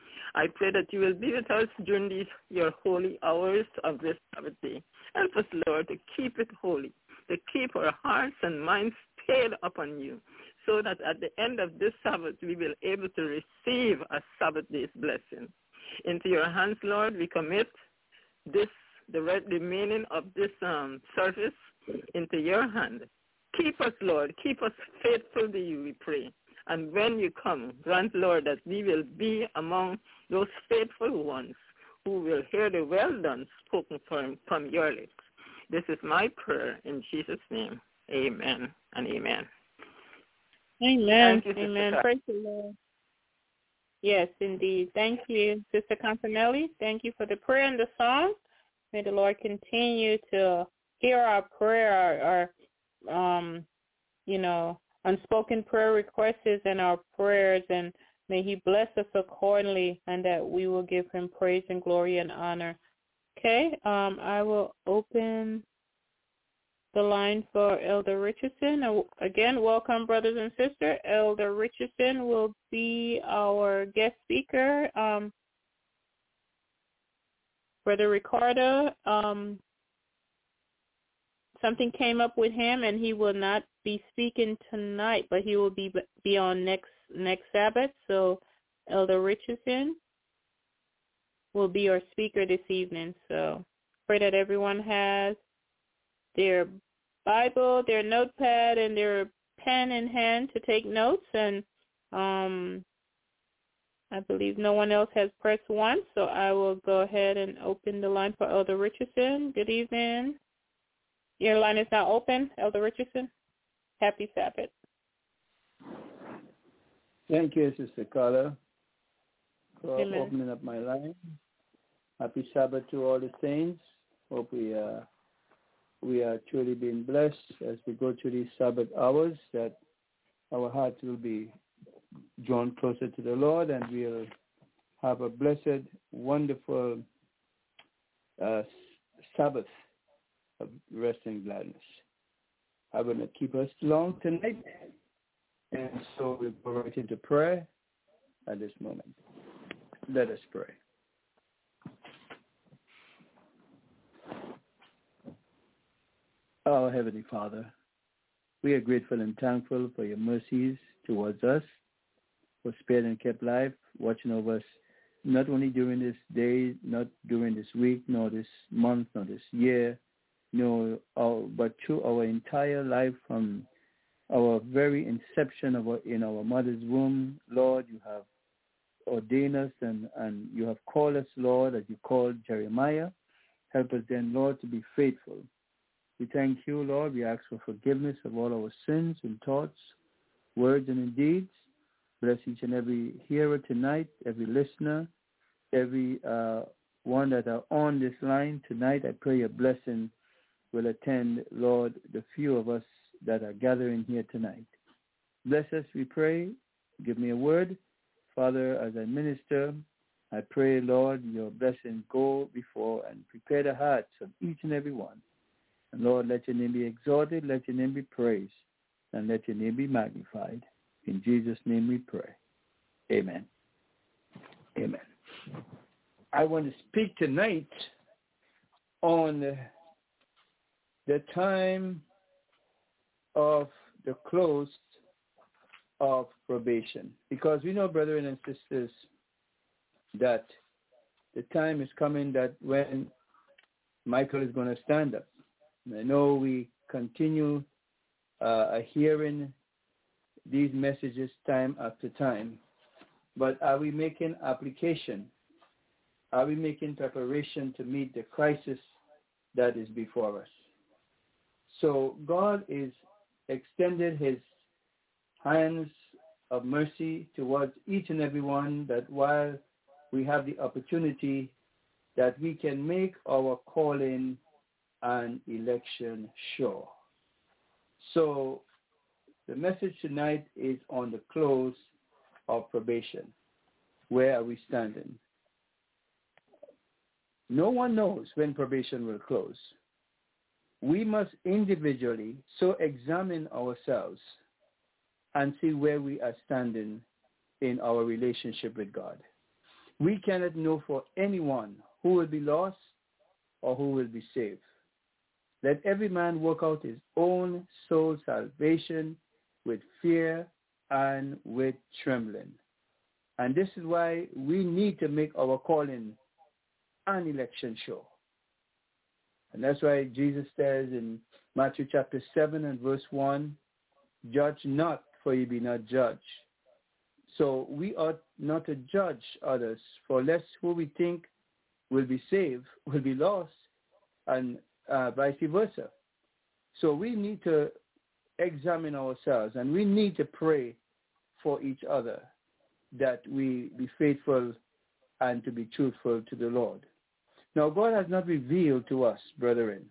I pray that you will be with us during these your holy hours of this Sabbath day. Help us, Lord, to keep it holy, to keep our hearts and minds stayed upon you, so that at the end of this Sabbath we will be able to receive a Sabbath day's blessing. Into your hands, Lord, we commit the remaining of this service into your hand. Keep us, Lord. Keep us faithful to you, we pray. And when you come, grant, Lord, that we will be among those faithful ones who will hear the well done spoken from your lips. This is my prayer in Jesus' name. Amen and amen. Amen. You, amen. Praise the Lord. Yes, indeed. Thank you, Sister Campanelli. Thank you for the prayer and the song. May the Lord continue to hear our prayer, our unspoken prayer requests and our prayers, and may he bless us accordingly, and that we will give him praise and glory and honor. Okay, I will open the line for Elder Richardson. Again, welcome, brothers and sisters. Elder Richardson will be our guest speaker. Brother Ricardo, something came up with him, and he will not be speaking tonight, but he will be on next Sabbath. So Elder Richardson will be our speaker this evening. So pray that everyone has their Bible, their notepad, and their pen in hand to take notes. And I believe no one else has pressed 1, so I will go ahead and open the line for Elder Richardson. Good evening. Your line is now open, Elder Richardson. Happy Sabbath. Thank you, Sister Carla, for opening up my line. Happy Sabbath to all the saints. Hope we are truly being blessed as we go through these Sabbath hours, that our hearts will be drawn closer to the Lord, and we'll have a blessed, wonderful Sabbath of rest and gladness. I'm going to keep us long tonight, and so we'll go right into prayer at this moment. Let us pray. Our Heavenly Father, we are grateful and thankful for your mercies towards us, for spared and kept life, watching over us, not only during this day, not during this week, nor this month, nor this year, but through our entire life from our very inception in our mother's womb. Lord, you have ordained us and you have called us, Lord, as you called Jeremiah. Help us then, Lord, to be faithful. We thank you, Lord. We ask for forgiveness of all our sins and thoughts, words and in deeds. Bless each and every hearer tonight, every listener, every one that are on this line tonight. I pray your blessing will attend, Lord, the few of us that are gathering here tonight. Bless us, we pray. Give me a word. Father, as I minister, I pray, Lord, your blessing go before and prepare the hearts of each and every one. And Lord, let your name be exalted, let your name be praised, and let your name be magnified. In Jesus' name we pray. Amen. Amen. I want to speak tonight on the time of the close of probation. Because we know, brethren and sisters, that the time is coming that when Michael is going to stand up. I know we continue hearing these messages time after time, but are we making application? Are we making preparation to meet the crisis that is before us? So God is extended his hands of mercy towards each and every one, that while we have the opportunity that we can make our calling and election sure. So the message tonight is on the close of probation. Where are we standing? No one knows when probation will close. We must individually so examine ourselves and see where we are standing in our relationship with God. We cannot know for anyone who will be lost or who will be saved. Let every man work out his own soul salvation with fear and with trembling. And this is why we need to make our calling and election sure. And that's why Jesus says in Matthew chapter 7 and verse 1, judge not, for ye be not judged. So we ought not to judge others, for lest who we think will be saved will be lost, and vice versa. So we need to examine ourselves, and we need to pray for each other that we be faithful and to be truthful to the Lord. Now, God has not revealed to us, brethren,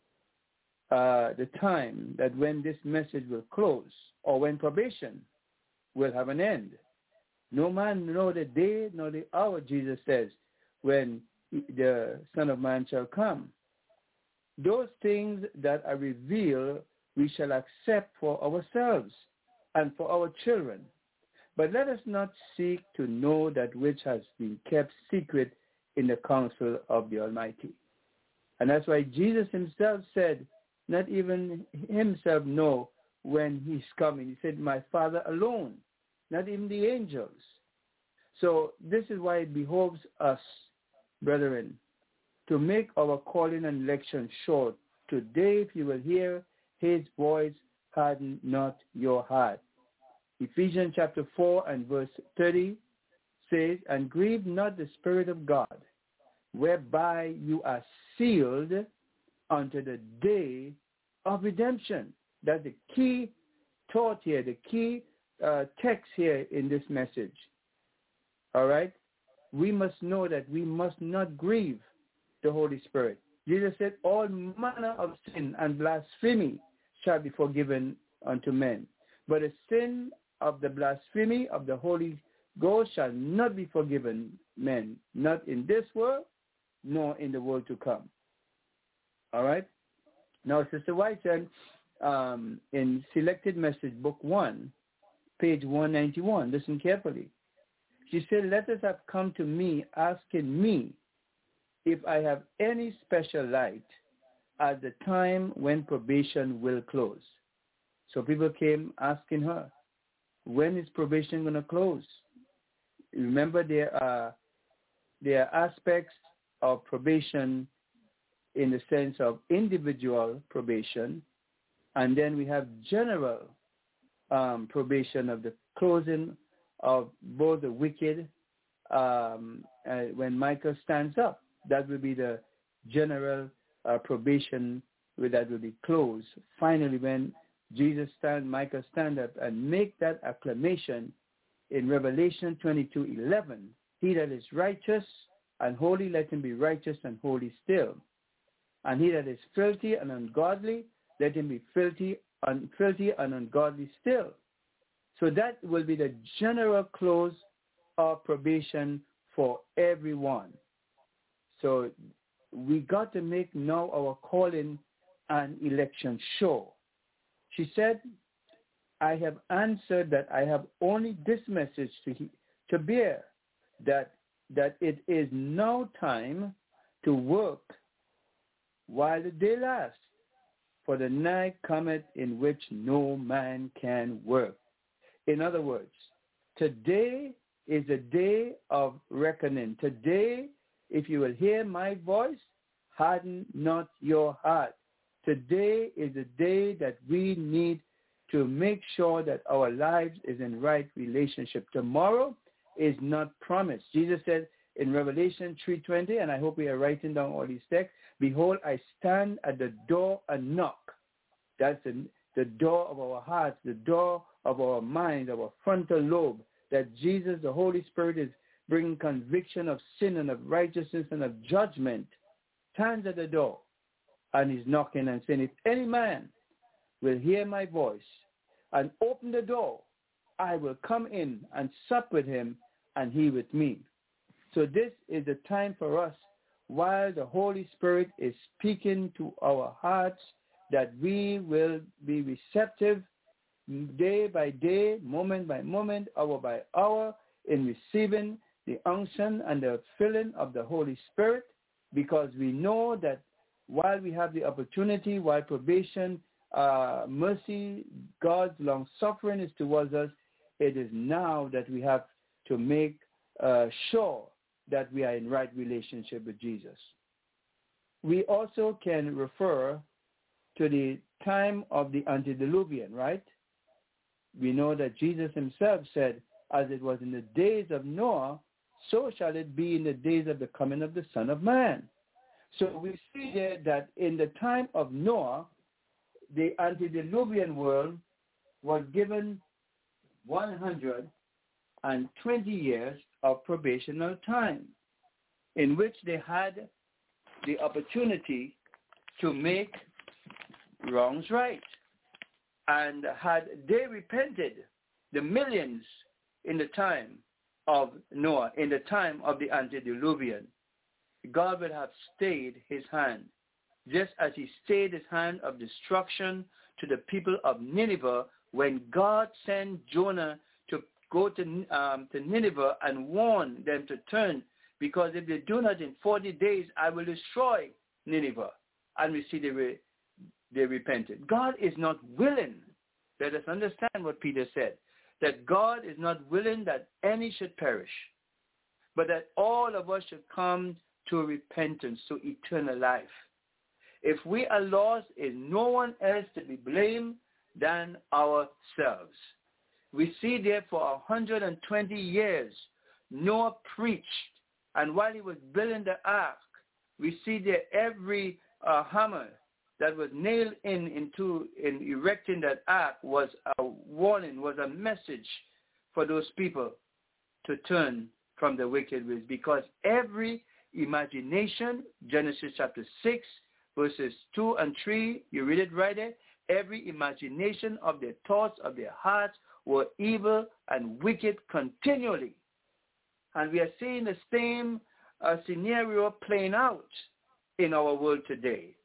the time that when this message will close or when probation will have an end. No man know the day nor the hour, Jesus says, when the Son of Man shall come. Those things that are revealed we shall accept for ourselves and for our children. But let us not seek to know that which has been kept secret in the counsel of the Almighty. And that's why Jesus himself said, not even himself know when he's coming. He said, my Father alone, not even the angels. So this is why it behoves us, brethren, to make our calling and election sure. Today, if you will hear his voice, harden not your heart. Ephesians chapter 4 and verse 30 says, and grieve not the Spirit of God, whereby you are sealed unto the day of redemption. That's the key thought here, the key text here in this message. All right? We must know that we must not grieve the Holy Spirit. Jesus said, all manner of sin and blasphemy shall be forgiven unto men. But the sin of the blasphemy of the Holy Ghost shall not be forgiven men, not in this world, nor in the world to come. All right? Now, Sister White said in Selected Message, Book 1, page 191, listen carefully. She said, letters have come to me asking me if I have any special light at the time when probation will close. So people came asking her, when is probation going to close? Remember, there are aspects of probation in the sense of individual probation, and then we have general probation of the closing of both the wicked when Micah stands up. That will be the general probation that will be closed. Finally, when Micah stand up and make that acclamation in Revelation 22:11, he that is righteous and holy, let him be righteous and holy still. And he that is filthy and ungodly, let him be filthy and ungodly still. So that will be the general close of probation for everyone. So we got to make now our calling and election sure. She said, I have answered that I have only this message to bear, that it is now time to work while the day lasts, for the night cometh in which no man can work. In other words, today is a day of reckoning. Today, if you will hear my voice, harden not your heart. Today is a day that we need to make sure that our lives is in right relationship. Tomorrow is not promised. Jesus said in Revelation 3:20, and I hope we are writing down all these texts, behold, I stand at the door and knock. That's the door of our hearts, the door of our minds, our frontal lobe, that Jesus, the Holy Spirit, is bringing conviction of sin and of righteousness and of judgment, stands at the door and is knocking and saying, if any man will hear my voice and open the door, I will come in and sup with him and he with me. So this is the time for us, while the Holy Spirit is speaking to our hearts, that we will be receptive day by day, moment by moment, hour by hour, in receiving the unction and the filling of the Holy Spirit, because we know that while we have the opportunity, while probation, mercy, God's long-suffering is towards us, it is now that we have to make sure that we are in right relationship with Jesus. We also can refer to the time of the antediluvian, right? We know that Jesus himself said, as it was in the days of Noah, so shall it be in the days of the coming of the Son of Man. So we see there that in the time of Noah, the antediluvian world was given 120 years of probational time, in which they had the opportunity to make wrongs right. And had they repented, the millions in the time of Noah, in the time of the antediluvian, God would have stayed his hand, just as he stayed his hand of destruction to the people of Nineveh when God sent Jonah to go to Nineveh and warn them to turn, because if they do not in 40 days, I will destroy Nineveh. And we see they repented. God is not willing, let us understand what Peter said, that God is not willing that any should perish, but that all of us should come to repentance, to eternal life. If we are lost, is no one else to be blamed than ourselves. We see there for 120 years, Noah preached, and while he was building the ark, we see there every hammer that was nailed in erecting that ark was a warning, was a message for those people to turn from the wicked ways, because every imagination, Genesis chapter 6, verses 2 and 3, you read it right there, every imagination of their thoughts, of their hearts, were evil and wicked continually. And we are seeing the same scenario playing out in our world today.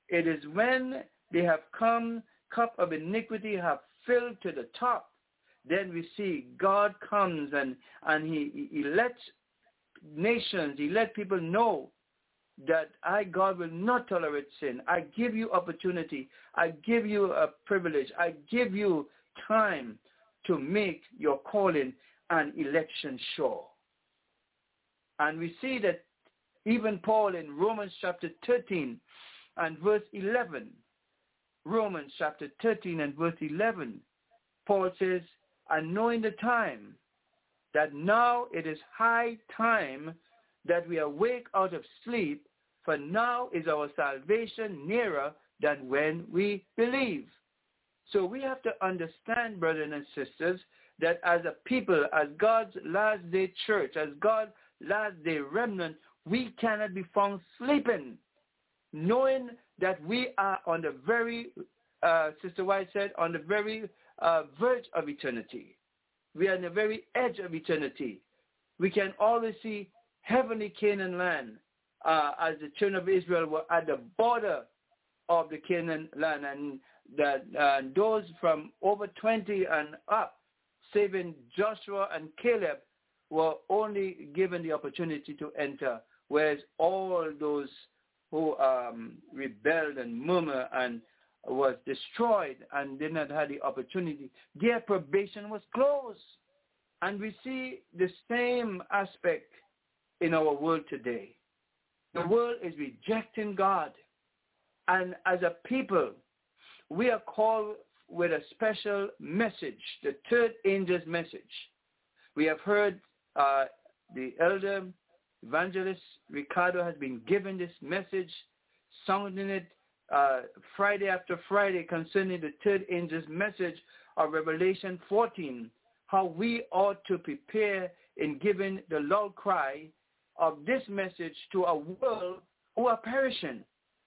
It is when they have come, cup of iniquity have filled to the top, then we see God comes and he lets nations, he let people know that I, God, will not tolerate sin. I give you opportunity. I give you a privilege. I give you time to make your calling and election sure. And we see that even Paul in Romans chapter 13 and verse 11, Romans chapter 13 and verse 11, Paul says, and knowing the time, that now it is high time that we awake out of sleep, for now is our salvation nearer than when we believe. So we have to understand, brothers and sisters, that as a people, as God's last day church, as God's last day remnant, we cannot be found sleeping, knowing that we are on the very, Sister White said, on the very verge of eternity. We are on the very edge of eternity. We can always see heavenly Canaan land as the children of Israel were at the border of the Canaan land, and that those from over 20 and up, saving Joshua and Caleb, were only given the opportunity to enter, whereas all those who rebelled and murmured and was destroyed and did not have the opportunity, their probation was closed. And we see the same aspect in our world today. The world is rejecting God. And as a people, we are called with a special message, the third angel's message. We have heard the elder evangelist Ricardo has been given this message, sounding it Friday after Friday concerning the third angel's message of Revelation 14, how we ought to prepare in giving the loud cry of this message to a world who are perishing.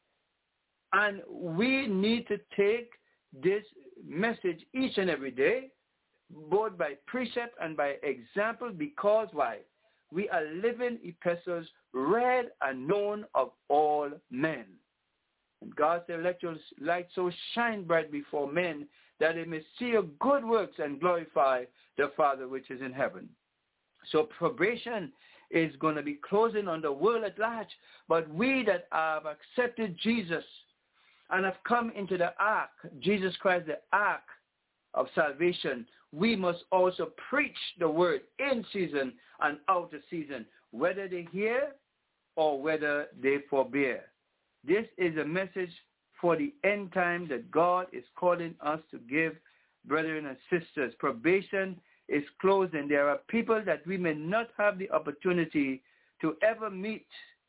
And we need to take this message each and every day, both by precept and by example, because why? We are living epistles read and known of all men. And God said, let your light so shine bright before men that they may see your good works and glorify the Father which is in heaven. So probation is going to be closing on the world at large. But we that have accepted Jesus and have come into the ark, Jesus Christ, the ark of salvation, we must also preach the word in season and out of season, whether they hear or whether they forbear. This is a message for the end time that God is calling us to give, brethren and sisters. Probation is closing. There are people that we may not have the opportunity to ever meet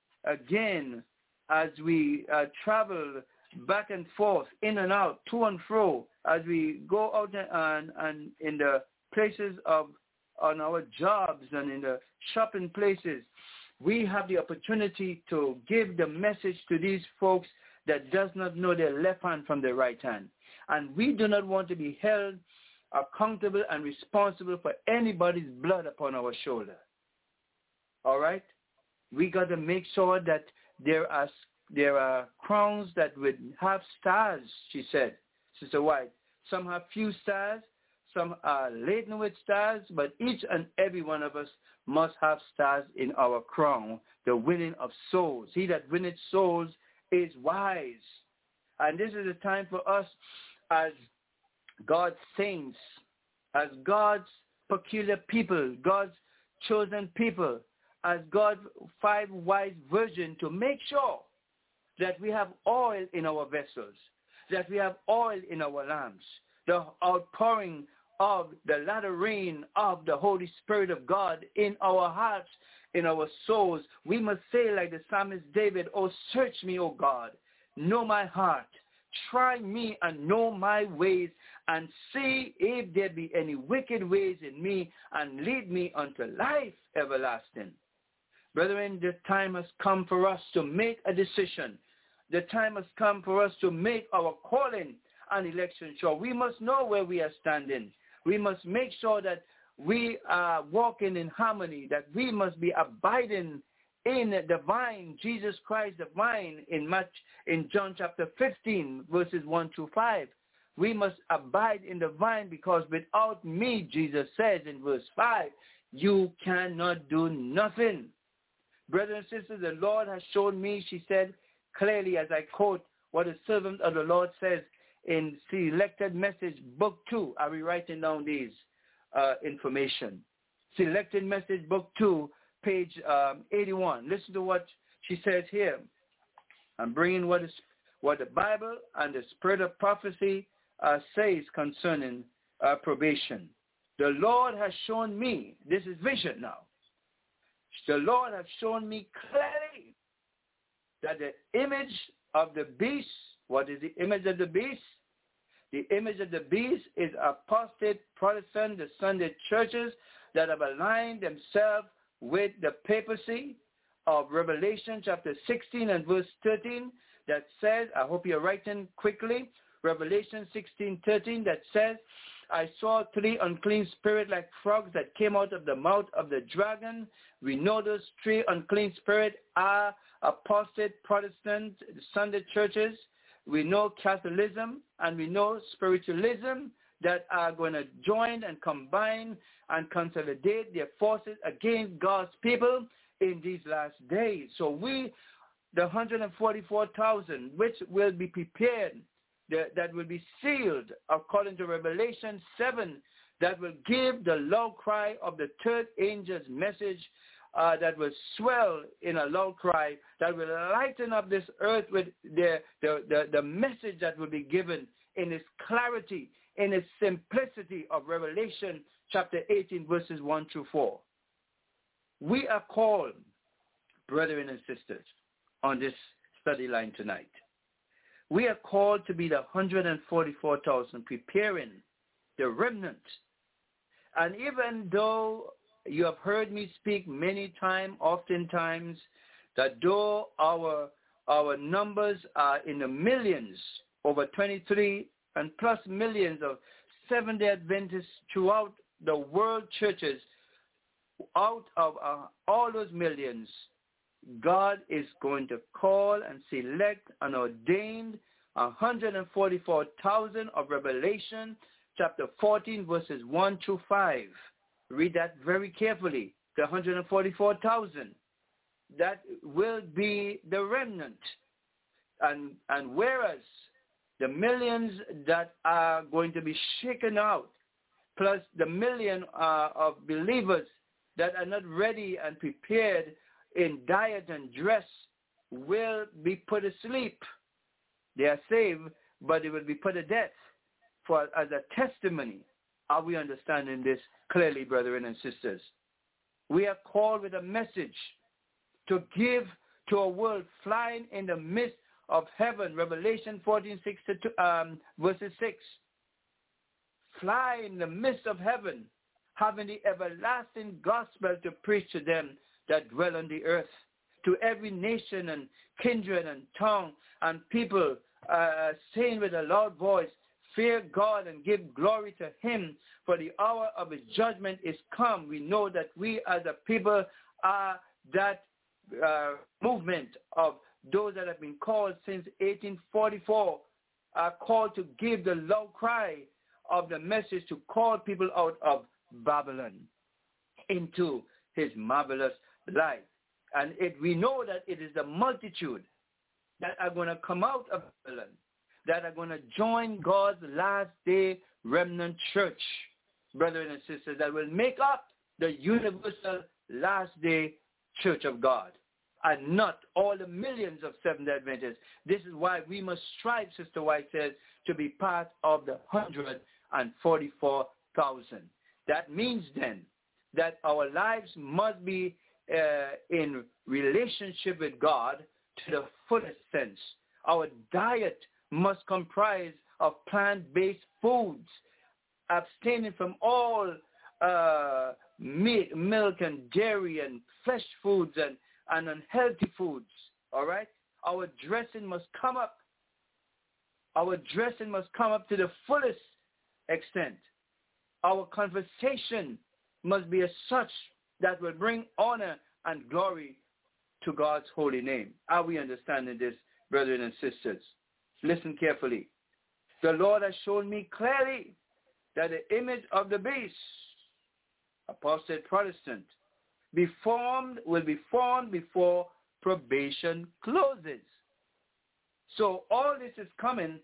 again as we travel back and forth, in and out, to and fro, as we go out and in the places on our jobs and in the shopping places. We have the opportunity to give the message to these folks that does not know their left hand from their right hand. And we do not want to be held accountable and responsible for anybody's blood upon our shoulder. All right? We got to make sure that there are crowns that would have stars, she said, Sister White. Some have few stars, some are laden with stars, but each and every one of us must have stars in our crown, the winning of souls. He that winneth souls is wise. And this is a time for us as God's saints, as God's peculiar people, God's chosen people, as God's 5 wise virgins, to make sure that we have oil in our vessels, that we have oil in our lamps, the outpouring of the latter rain of the Holy Spirit of God in our hearts, in our souls. We must say like the psalmist David, "Oh, search me, O God, know my heart. Try me and know my ways, and see if there be any wicked ways in me, and lead me unto life everlasting." Brethren, the time has come for us to make a decision. The time has come for us to make our calling and election sure. We must know where we are standing. We must make sure that we are walking in harmony, that we must be abiding in the vine, Jesus Christ the vine, in John chapter 15, verses 1 through 5. We must abide in the vine, because without me, Jesus says in verse 5, you cannot do nothing. Brothers and sisters, the Lord has shown me, she said clearly, as I quote what the servant of the Lord says in Selected Message, Book 2. I'll be writing down these information. Selected Message, Book 2, page 81. Listen to what she says here. I'm bringing what the Bible and the spirit of prophecy says concerning probation. The Lord has shown me, this is vision now. The Lord has shown me clearly that the image of the beast, what is the image of the beast? The image of the beast is apostate Protestant, the Sunday churches that have aligned themselves with the papacy of Revelation chapter 16 and verse 13 that says, I hope you're writing quickly, Revelation 16:13 that says, I saw 3 unclean spirits like frogs that came out of the mouth of the dragon. We know those 3 unclean spirits are apostate Protestant Sunday churches. We know Catholicism and we know spiritualism that are going to join and combine and consolidate their forces against God's people in these last days. So we, the 144,000, which will be prepared, that will be sealed according to Revelation 7, that will give the loud cry of the third angel's message, that will swell in a loud cry, that will lighten up this earth with the message that will be given in its clarity, in its simplicity of Revelation chapter 18, verses 1 through 4. We are called, brethren and sisters, on this study line tonight. We are called to be the 144,000 preparing the remnant. And even though you have heard me speak many times, oftentimes, that though our numbers are in the millions, over 23 and plus millions of Seventh-day Adventists throughout the world churches, out of all those millions, God is going to call and select and ordain 144,000 of Revelation chapter 14 verses 1 through 5. Read that very carefully. The 144,000. That will be the remnant. And whereas the millions that are going to be shaken out, plus the million of believers that are not ready and prepared in diet and dress, will be put asleep. They are saved, but they will be put to death as a testimony. Are we understanding this clearly, brethren and sisters? We are called with a message to give to a world flying in the midst of heaven. Revelation 14, verses 6. Fly in the midst of heaven, having the everlasting gospel to preach to them that dwell on the earth, to every nation and kindred and tongue and people, saying with a loud voice, fear God and give glory to him, for the hour of his judgment is come. We know that we as a people are that movement of those that have been called since 1844, are called to give the loud cry of the message to call people out of Babylon into his marvelous light. And we know that it is the multitude that are going to come out of Babylon, that are going to join God's last day remnant church, brothers and sisters, that will make up the universal last day church of God, and not all the millions of Seventh-day Adventists. This is why we must strive, Sister White says, to be part of the 144,000. That means then that our lives must be in relationship with God to the fullest sense. Our diet must comprise of plant-based foods, abstaining from all meat, milk, and dairy, and flesh foods, and unhealthy foods, all right? Our dressing must come up. Our dressing must come up to the fullest extent. Our conversation must be as such that will bring honor and glory to God's holy name. Are we understanding this, brethren and sisters? Listen carefully. The Lord has shown me clearly that the image of the beast, apostate Protestant, will be formed before probation closes. So all this is coming.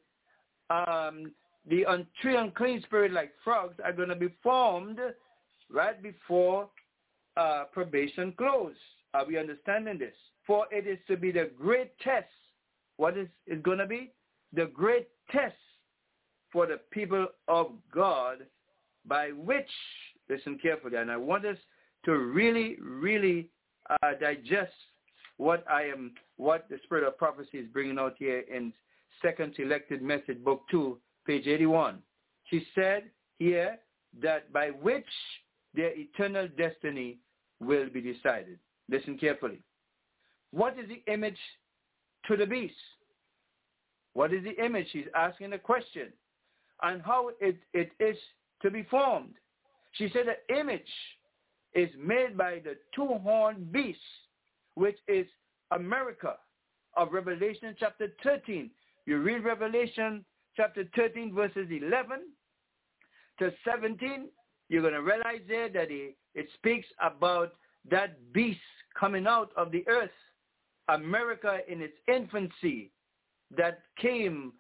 The three unclean spirit like frogs are going to be formed right before probation close. Are we understanding this? For it is to be the great test. What is it going to be? The great test for the people of God, by which, listen carefully, and I want us to really, really digest what the Spirit of Prophecy is bringing out here in Second Selected Message, Book 2, page 81. She said here that by which their eternal destiny will be decided. Listen carefully. What is the image to the beast? What is the image? She's asking a question. And how it is to be formed. She said the image is made by the two-horned beast, which is America, of Revelation chapter 13. You read Revelation chapter 13, verses 11 to 17, you're going to realize there that it speaks about that beast coming out of the earth, America in its infancy, that came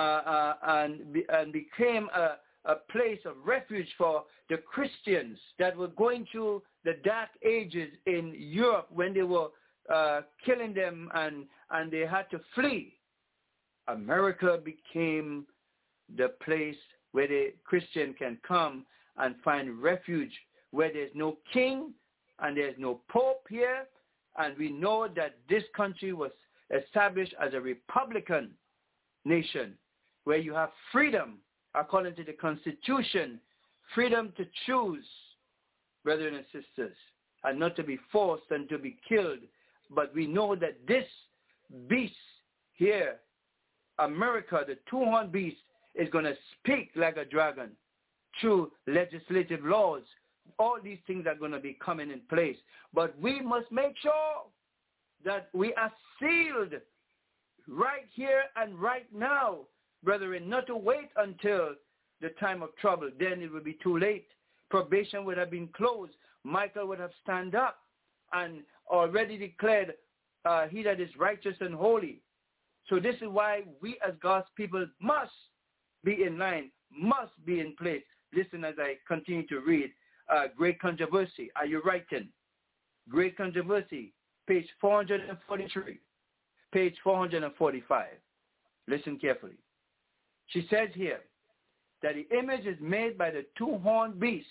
and became a place of refuge for the Christians that were going through the dark ages in Europe when they were killing them and they had to flee. America became the place where the Christian can come and find refuge, where there's no king and there's no pope here. And we know that this country was established as a Republican nation where you have freedom according to the Constitution, freedom to choose, brethren and sisters, and not to be forced and to be killed. But we know that this beast here, America, the two-horned beast, is going to speak like a dragon through legislative laws. All these things are going to be coming in place. But we must make sure that we are sealed right here and right now, brethren, not to wait until the time of trouble. Then it will be too late. Probation would have been closed. Michael would have stand up and already declared he that is righteous and holy. So this is why we as God's people must be in line, must be in place. Listen as I continue to read. Great Controversy. Are you writing? Great Controversy, page 443, page 445. Listen carefully. She says here that the image is made by the two-horned beast,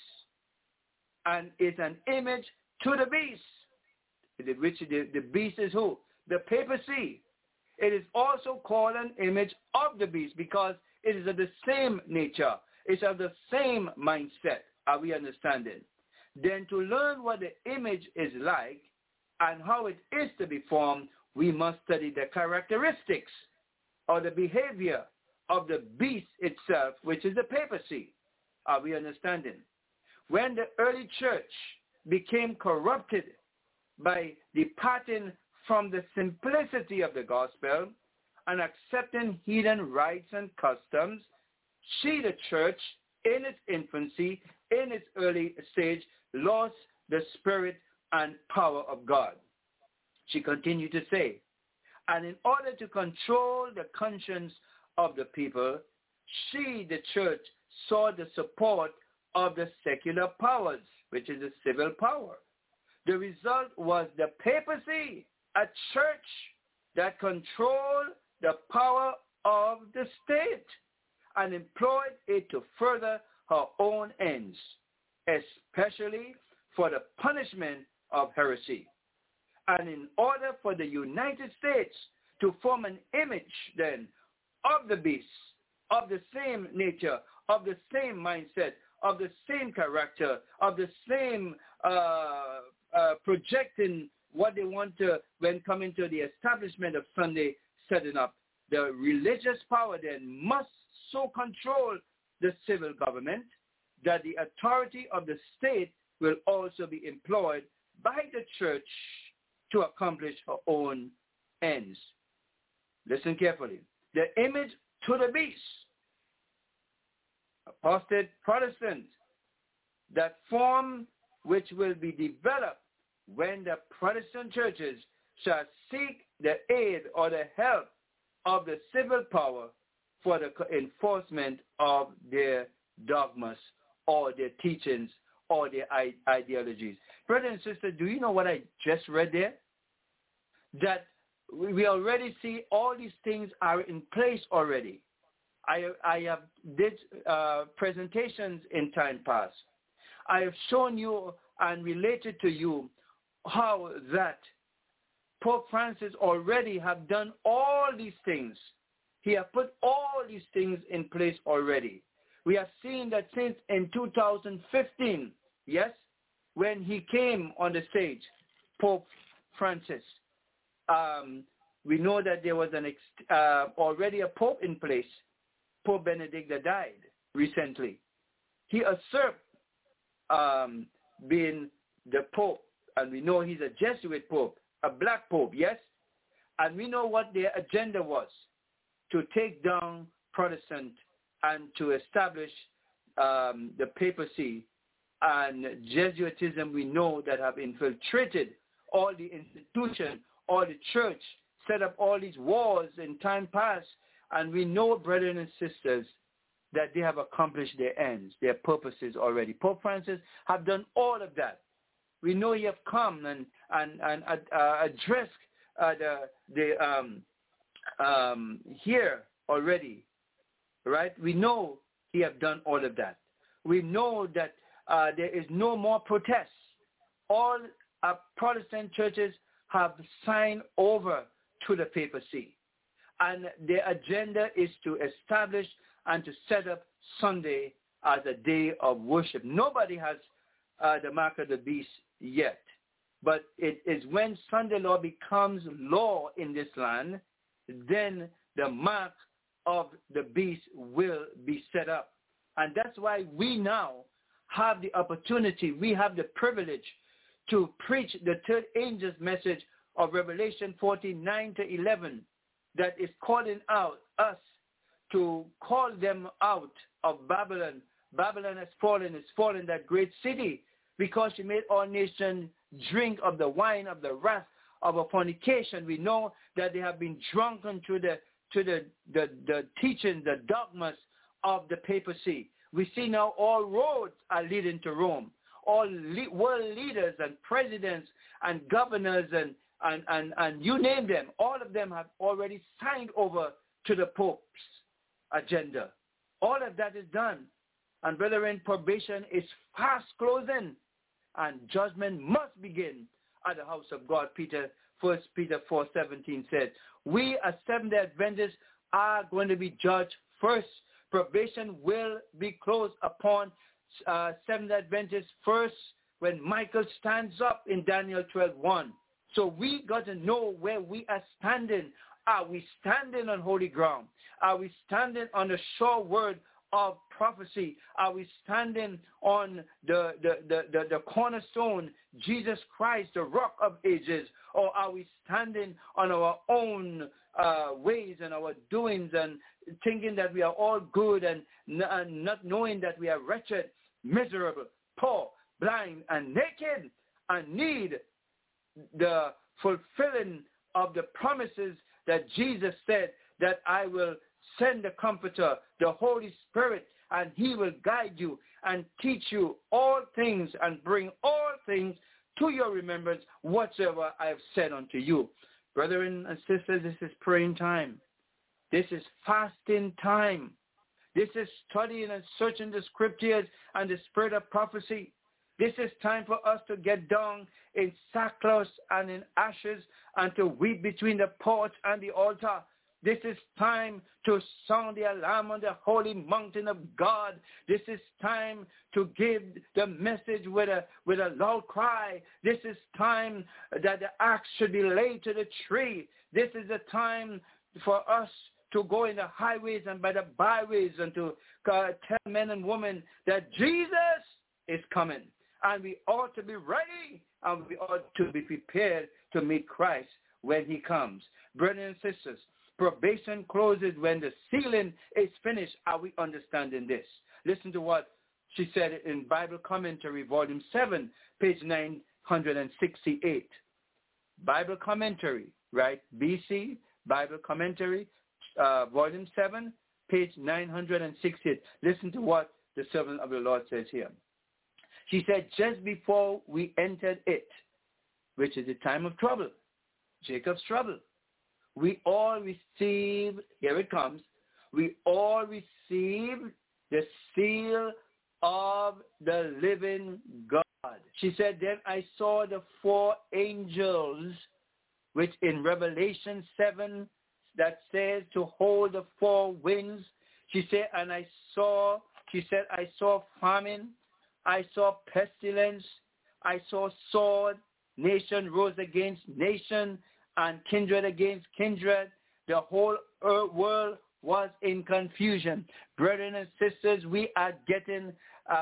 and it's an image to the beast, which the beast is who? The papacy. It is also called an image of the beast because it is of the same nature. It's of the same mindset. Are we understanding? Then to learn what the image is like and how it is to be formed, we must study the characteristics or the behavior of the beast itself, which is the papacy. Are we understanding? When the early church became corrupted by departing from the simplicity of the gospel and accepting heathen rites and customs, she, the church, in its infancy, in its early stage, lost the spirit and power of God. She continued to say, and in order to control the conscience of the people, she, the church, sought the support of the secular powers, which is the civil power. The result was the papacy, a church that controlled the power of the state and employed it to further her own ends, especially for the punishment of heresy. And in order for the United States to form an image then of the beast, of the same nature, of the same mindset, of the same character, of the same projecting what they want to when coming to the establishment of Sunday setting up, the religious power then must so control the civil government that the authority of the state will also be employed by the church to accomplish her own ends. Listen carefully. The image to the beast, apostate Protestant, that form which will be developed when the Protestant churches shall seek the aid or the help of the civil power for the enforcement of their dogmas or their teachings or their ideologies. Brother and sister, do you know what I just read there? That we already see all these things are in place already. I have did presentations in time past. I have shown you and related to you how that Pope Francis already have done all these things. He has put all these things in place already. We have seen that since in 2015, yes, when he came on the stage, Pope Francis, we know that there was already a pope in place, Pope Benedict that died recently. He usurped being the pope, and we know he's a Jesuit pope, a black pope, yes? And we know what their agenda was, to take down Protestant and to establish the papacy and Jesuitism. We know that have infiltrated all the institutions, all the church, set up all these wars in time past. And we know, brethren and sisters, that they have accomplished their ends, their purposes already. Pope Francis have done all of that. We know he have come and addressed here already, right? We know he have done all of that. We know that there is no more protests. All Protestant churches have signed over to the papacy. And their agenda is to establish and to set up Sunday as a day of worship. Nobody has the mark of the beast yet. But it is when Sunday law becomes law in this land, then the mark of the beast will be set up. And that's why we now have the opportunity, we have the privilege to preach the third angel's message of Revelation 14:9 to 11, that is calling out us to call them out of Babylon. Babylon has fallen, that great city, because she made all nations drink of the wine of the wrath of a fornication. We know that they have been drunken to the teaching, the dogmas of the papacy. We see now all roads are leading to Rome. All world leaders and presidents and governors and you name them, all of them have already signed over to the Pope's agenda. All of that is done. And brethren, probation is fast closing, and judgment must begin at the house of God. 1 Peter 4:17 says, we as Seventh-day Adventists are going to be judged first. Probation will be closed upon Seventh-day Adventists first when Michael stands up in Daniel 12:1. So we got to know where we are standing. Are we standing on holy ground? Are we standing on the sure word of prophecy? Are we standing on the cornerstone, Jesus Christ, the rock of ages? Or are we standing on our own ways and our doings and thinking that we are all good and not knowing that we are wretched, miserable, poor, blind, and naked, and need the fulfilling of the promises that Jesus said that I will send the Comforter, the Holy Spirit, and he will guide you and teach you all things and bring all things to your remembrance whatsoever I have said unto you. Brethren and sisters, this is praying time. This is fasting time. This is studying and searching the scriptures and the spirit of prophecy. This is time for us to get down in sackcloth and in ashes and to weep between the porch and the altar. This is time to sound the alarm on the holy mountain of God. This is time to give the message with a loud cry. This is time that the axe should be laid to the tree. This is the time for us to go in the highways and by the byways and to tell men and women that Jesus is coming. And we ought to be ready and we ought to be prepared to meet Christ when he comes. Brothers and sisters, probation closes when the sealing is finished. Are we understanding this? Listen to what she said in Bible Commentary, Volume 7, page 968. Bible Commentary, right? BC, Bible Commentary, Volume 7, page 968. Listen to what the servant of the Lord says here. She said, just before we entered it, which is the time of trouble, Jacob's trouble, we all received, here it comes, we all received the seal of the living God. She said, then I saw the 4 angels, which in Revelation 7, that says to hold the 4 winds. She said, and I saw famine, I saw pestilence, I saw sword, nation rose against nation, and kindred against kindred. The whole world was in confusion. Brethren and sisters, we are getting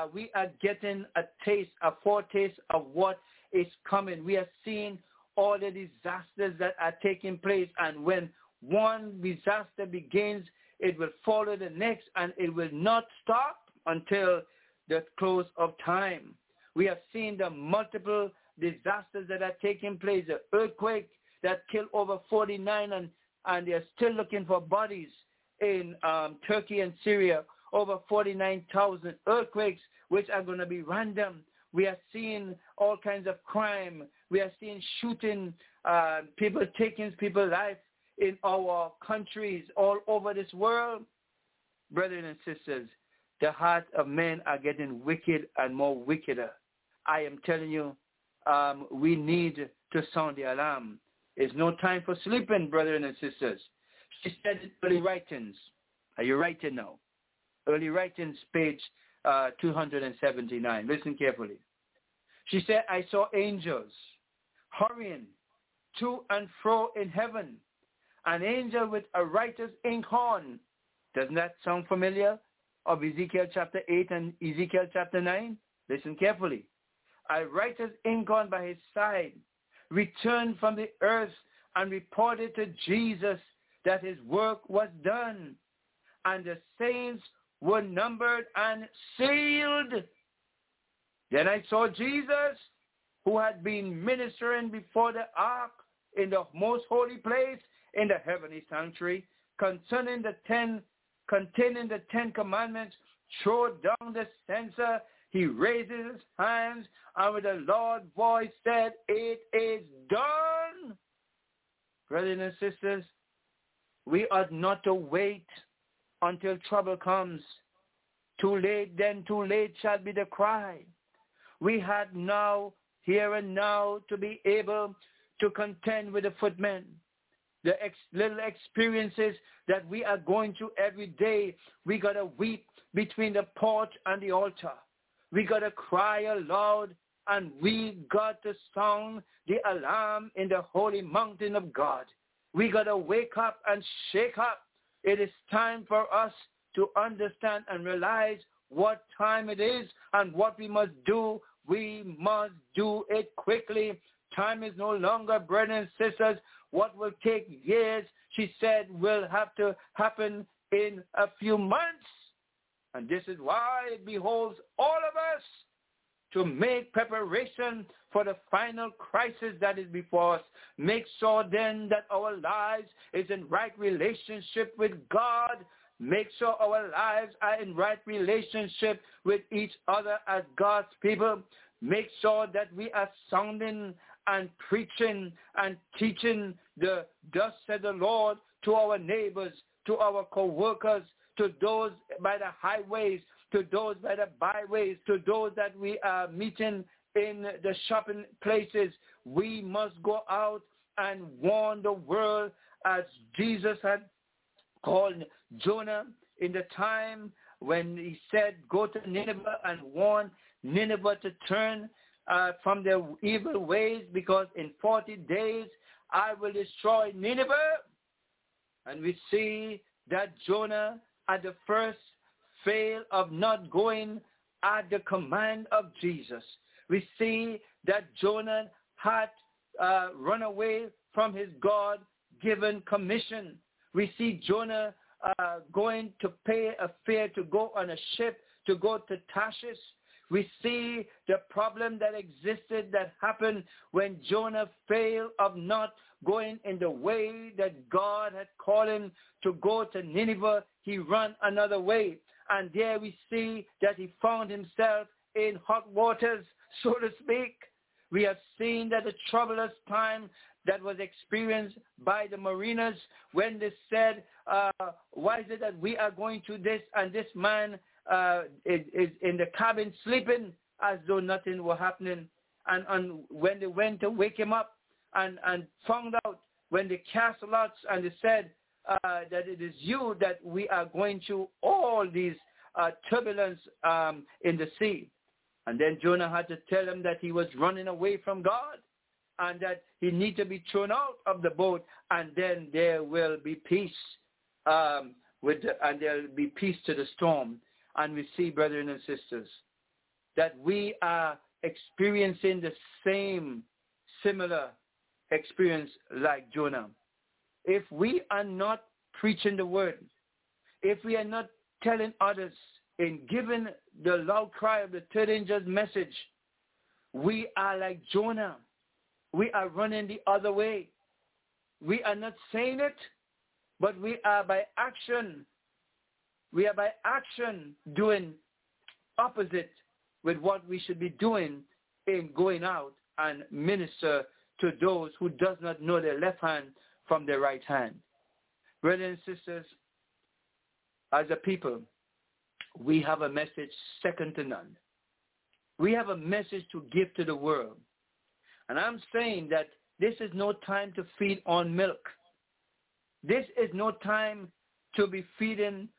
a foretaste of what is coming. We are seeing all the disasters that are taking place, and when one disaster begins, it will follow the next, and it will not stop until the close of time. We have seen the multiple disasters that are taking place, the earthquake that killed over 49, and they're still looking for bodies in Turkey and Syria, over 49,000 earthquakes, which are going to be random. We are seeing all kinds of crime. We are seeing shooting, people taking people's life in our countries all over this world. Brothers and sisters, the hearts of men are getting wicked and more wickeder. I am telling you, we need to sound the alarm. It's no time for sleeping, brothers and sisters. She said in Early Writings. Are you writing now? Early Writings, page 279. Listen carefully. She said, I saw angels hurrying to and fro in heaven, an angel with a writer's inkhorn. Doesn't that sound familiar? Of Ezekiel chapter 8 and Ezekiel chapter 9? Listen carefully. A writer's inkhorn by his side returned from the earth and reported to Jesus that his work was done, and the saints were numbered and sealed. Then I saw Jesus, who had been ministering before the ark in the most holy place in the heavenly sanctuary, containing the 10 commandments, throw down the censer. He raises his hands, and with a loud voice said, it is done. Brothers and sisters, we ought not to wait until trouble comes. Too late, then too late shall be the cry. We had now, here and now, to be able to contend with the footmen. The little experiences that we are going through every day, we got to weep between the porch and the altar. We got to cry aloud, and we got to sound the alarm in the holy mountain of God. We got to wake up and shake up. It is time for us to understand and realize what time it is and what we must do. We must do it quickly. Time is no longer, brothers and sisters. What will take years, she said, will have to happen in a few months. And this is why it beholds all of us to make preparation for the final crisis that is before us. Make sure then that our lives is in right relationship with God. Make sure our lives are in right relationship with each other as God's people. Make sure that we are sounding and preaching and teaching the thus said the Lord to our neighbors, to our co-workers, to those by the highways, to those by the byways, to those that we are meeting in the shopping places. We must go out and warn the world as Jesus had called Jonah in the time when he said, go to Nineveh and warn Nineveh to turn from their evil ways, because in 40 days I will destroy Nineveh. And we see that Jonah at the first fail of not going at the command of Jesus. We see that Jonah had run away from his God-given commission. We see Jonah going to pay a fare to go on a ship to go to Tarshish. We see the problem that existed, that happened when Jonah failed of not going in the way that God had called him to go to Nineveh. He ran another way. And there we see that he found himself in hot waters, so to speak. We have seen that the troublous time that was experienced by the mariners when they said, why is it that we are going to this and this man is in the cabin sleeping as though nothing were happening. And when they went to wake him up and found out, when they cast lots and they said that it is you that we are going to all these turbulence in the sea. And then Jonah had to tell them that he was running away from God and that he needed to be thrown out of the boat, and then there will be peace and there will be peace to the storm. And we see, brethren and sisters, that we are experiencing the similar experience like Jonah. If we are not preaching the word, if we are not telling others in giving the loud cry of the third angel's message, we are like Jonah. We are running the other way. We are not saying it, but we are by action. We are by action doing opposite with what we should be doing in going out and minister to those who does not know their left hand from their right hand. Brothers and sisters, as a people, we have a message second to none. We have a message to give to the world. And I'm saying that this is no time to feed on milk. This is no time to be feeding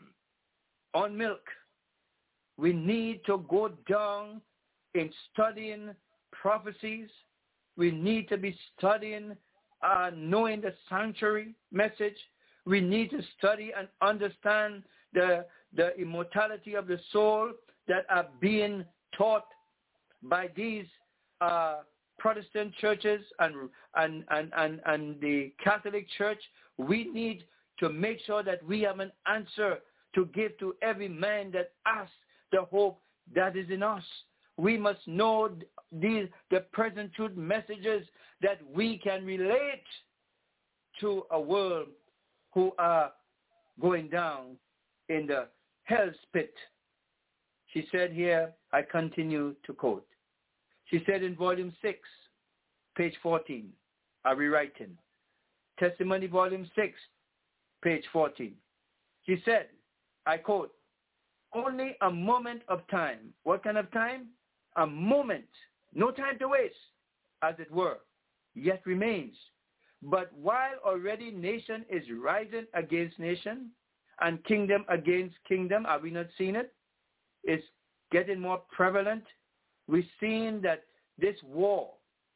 on milk. We need to go down in studying prophecies. We need to be studying, knowing the sanctuary message. We need to study and understand the immortality of the soul that are being taught by these Protestant churches and the Catholic Church. We need to make sure that we have an answer to give to every man that asks the hope that is in us. We must know the present truth messages that we can relate to a world who are going down in the hell's pit. She said here, I continue to quote. She said in volume 6, page 14, I'm rewriting. Testimony volume 6, page 14. She said, I quote, only a moment of time. What kind of time? A moment. No time to waste, as it were, yet remains. But while already nation is rising against nation and kingdom against kingdom, are we not seeing it? It's getting more prevalent. We've seen that this war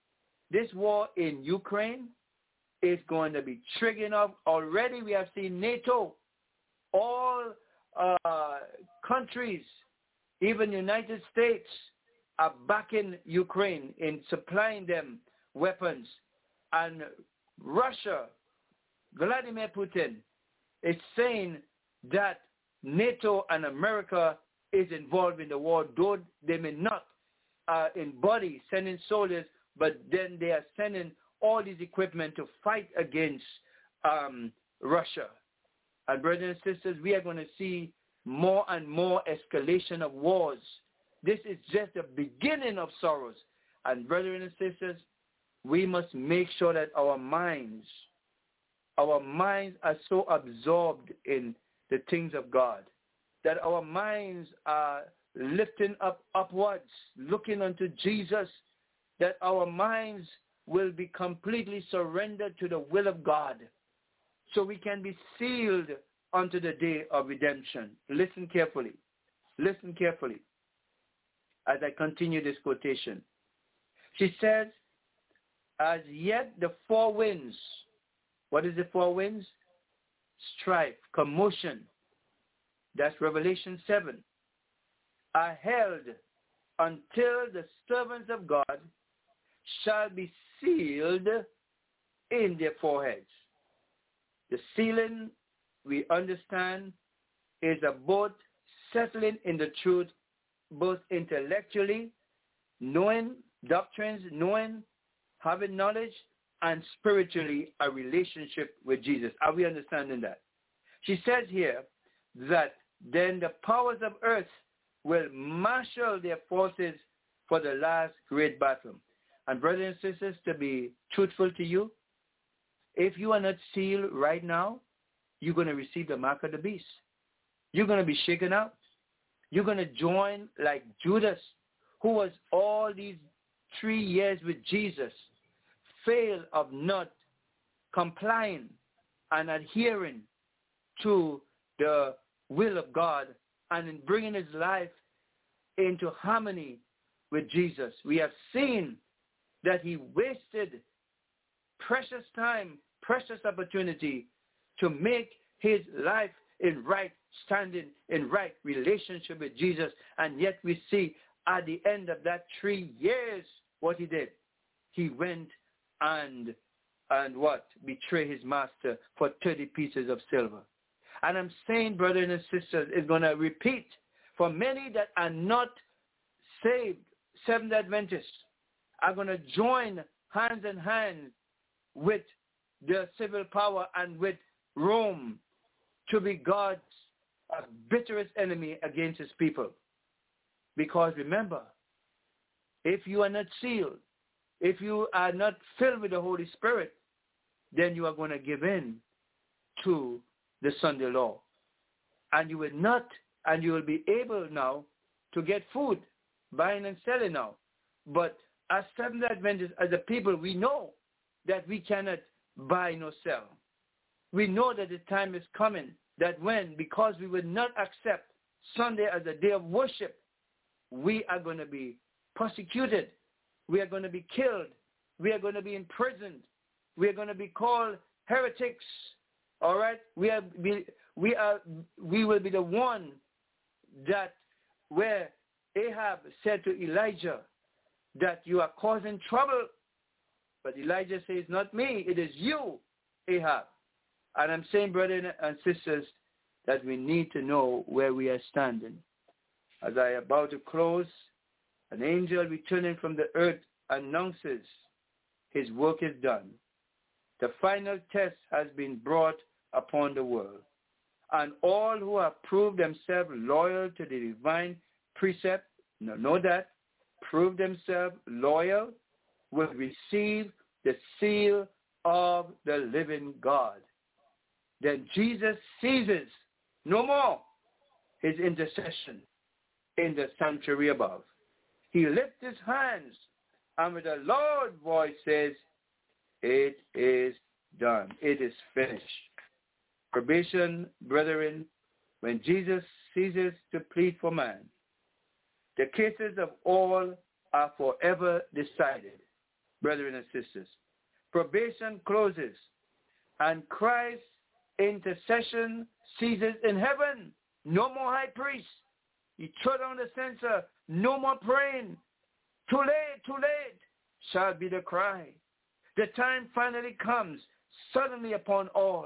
in Ukraine is going to be triggering up. Already we have seen NATO, all countries, even United States, are backing Ukraine in supplying them weapons. And Russia, Vladimir Putin, is saying that NATO and America is involved in the war, though they may not embody sending soldiers, but then they are sending all this equipment to fight against Russia. And brothers and sisters, we are going to see more and more escalation of wars. This is just the beginning of sorrows. And brothers and sisters, we must make sure that our minds are so absorbed in the things of God, that our minds are lifting upwards, looking unto Jesus, that our minds will be completely surrendered to the will of God, so we can be sealed unto the day of redemption. Listen carefully. Listen carefully as I continue this quotation. She says, as yet the four winds, what is the four winds? Strife, commotion, that's Revelation 7, are held until the servants of God shall be sealed in their foreheads. The sealing, we understand, is about settling in the truth, both intellectually, knowing doctrines, having knowledge, and spiritually a relationship with Jesus. Are we understanding that? She says here that then the powers of earth will marshal their forces for the last great battle. And brothers and sisters, to be truthful to you, if you are not sealed right now, you're going to receive the mark of the beast. You're going to be shaken out. You're going to join like Judas, who was all these 3 years with Jesus, failed of not complying and adhering to the will of God and in bringing his life into harmony with Jesus. We have seen that he wasted precious time, precious opportunity to make his life in right standing, in right relationship with Jesus. And yet we see at the end of that 3 years what he did. He went and what? Betray his master for 30 pieces of silver. And I'm saying, brothers and sisters, it's going to repeat for many that are not saved. Seventh Adventists are going to join hand in hand with the civil power and with Rome to be God's bitterest enemy against his people. Because remember, if you are not sealed, if you are not filled with the Holy Spirit, then you are going to give in to the Sunday law. And you will not, and you will be able now to get food, buying and selling now. But as Seventh Adventists, as a people, we know that we cannot buy nor sell. We know that the time is coming that when, because we will not accept Sunday as a day of worship, we are going to be persecuted. We are going to be killed. We are going to be imprisoned. We are going to be called heretics. All right? We will be the one that where Ahab said to Elijah that you are causing trouble. But Elijah says, not me, it is you, Ahab. And I'm saying, brothers and sisters, that we need to know where we are standing. As I am about to close, an angel returning from the earth announces his work is done. The final test has been brought upon the world. And all who have proved themselves loyal to the divine precept, know that, prove themselves loyal, will receive the seal of the living God. Then Jesus ceases no more his intercession in the sanctuary above. He lifts his hands and with a loud voice says, it is done. It is finished. Probation, brethren, when Jesus ceases to plead for man, the cases of all are forever decided, brethren and sisters. Probation closes and Christ's intercession ceases in heaven. No more high priest. He threw down the censer. No more praying. Too late, shall be the cry. The time finally comes suddenly upon all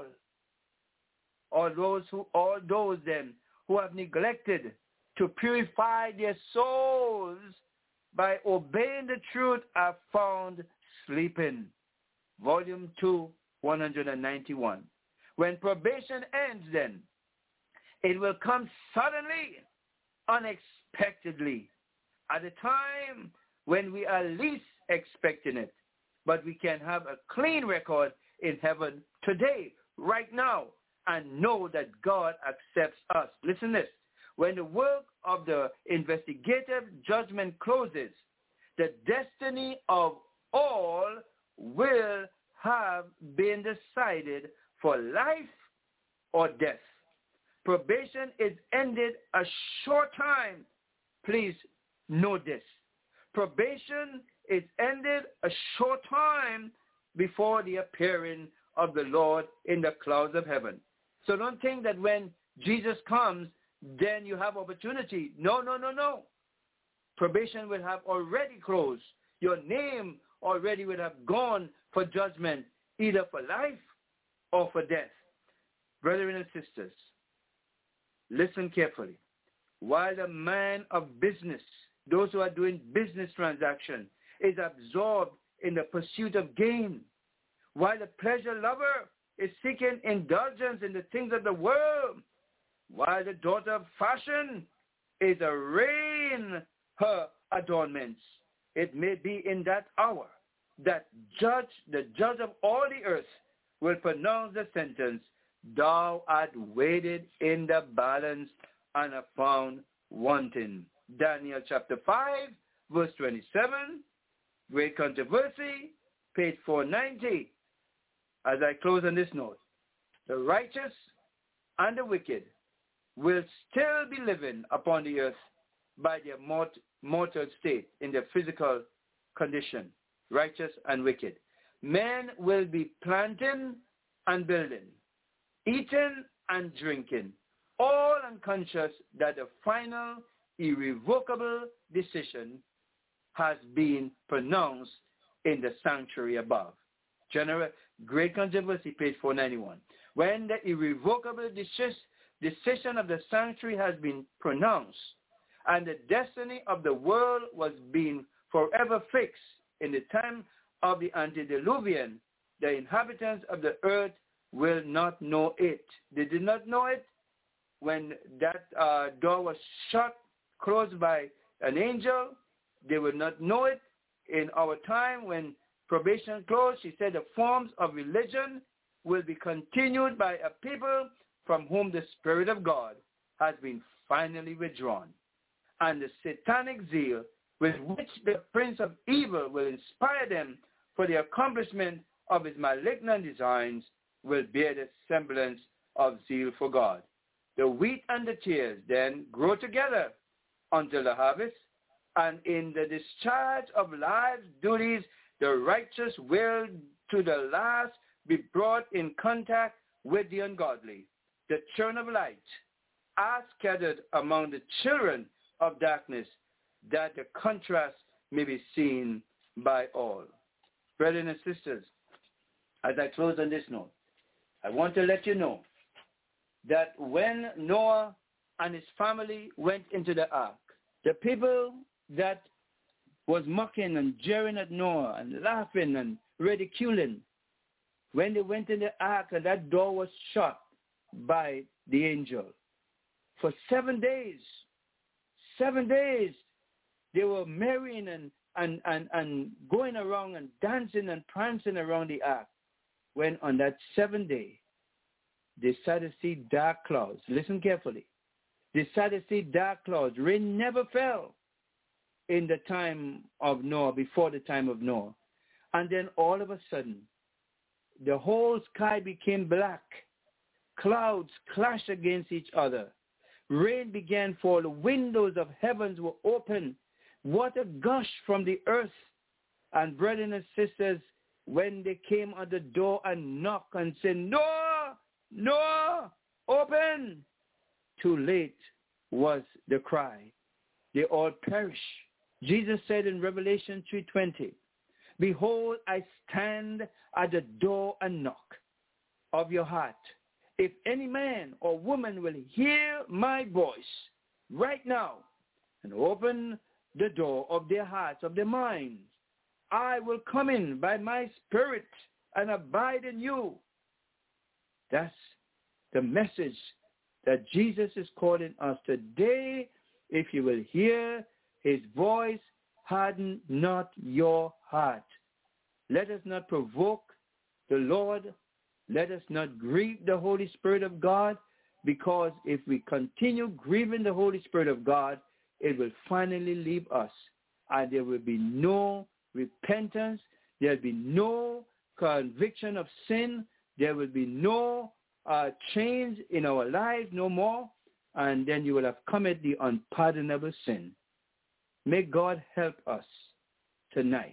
those then who have neglected to purify their souls by obeying the truth are found sleeping. Volume 2, 191. When probation ends then, it will come suddenly, unexpectedly, at a time when we are least expecting it. But we can have a clean record in heaven today, right now, and know that God accepts us. Listen to this. When the work of the investigative judgment closes, the destiny of all will have been decided for life or death. Probation is ended a short time. Please know this. Probation is ended a short time before the appearing of the Lord in the clouds of heaven. So don't think that when Jesus comes, then you have opportunity. No. Probation will have already closed. Your name already would have gone for judgment, either for life or for death. Brethren and sisters, listen carefully. While the man of business, those who are doing business transaction, is absorbed in the pursuit of gain, while the pleasure lover is seeking indulgence in the things of the world, while the daughter of fashion is arraying her adornments, it may be in that hour that the judge of all the earth will pronounce the sentence, thou art weighed in the balance and are found wanting. Daniel chapter 5, verse 27, Great Controversy, page 490. As I close on this note, the righteous and the wicked will still be living upon the earth by their mortal state in their physical condition, righteous and wicked. Men will be planting and building, eating and drinking, all unconscious that the final irrevocable decision has been pronounced in the sanctuary above. Great Controversy, page 491. When the irrevocable decision of the sanctuary has been pronounced, and the destiny of the world was being forever fixed in the time of the antediluvian, the inhabitants of the earth will not know it. They did not know it when that door was shut, closed by an angel. They will not know it in our time when probation closed. She said the forms of religion will be continued by a people from whom the Spirit of God has been finally withdrawn. And the satanic zeal with which the prince of evil will inspire them for the accomplishment of his malignant designs will bear the semblance of zeal for God. The wheat and the tares then grow together until the harvest, and in the discharge of life's duties, the righteous will to the last be brought in contact with the ungodly. The children of light are scattered among the children of darkness, that the contrast may be seen by all. Brothers and sisters, as I close on this note, I want to let you know that when Noah and his family went into the ark, the people that was mocking and jeering at Noah and laughing and ridiculing, when they went in the ark and that door was shut by the angel, for 7 days, they were marrying and going around and dancing and prancing around the ark. When on that 7th day, they started to see dark clouds. Listen carefully. They started to see dark clouds. Rain never fell in the time of Noah, before the time of Noah. And then all of a sudden, the whole sky became black. Clouds clashed against each other. Rain began to fall. The windows of heavens were open. Water gushed from the earth. And brethren and sisters, when they came at the door and knocked and said, Noah, Noah, open, too late was the cry. They all perished. Jesus said in Revelation 3:20, behold, I stand at the door and knock of your heart. If any man or woman will hear my voice right now and open the door of their hearts, of their minds, I will come in by my Spirit and abide in you. That's the message that Jesus is calling us today. If you will hear his voice, harden not your heart. Let us not provoke the Lord. Let us not grieve the Holy Spirit of God, because if we continue grieving the Holy Spirit of God, it will finally leave us, and there will be no repentance. There will be no conviction of sin. There will be no change in our lives, no more, and then you will have committed the unpardonable sin. May God help us tonight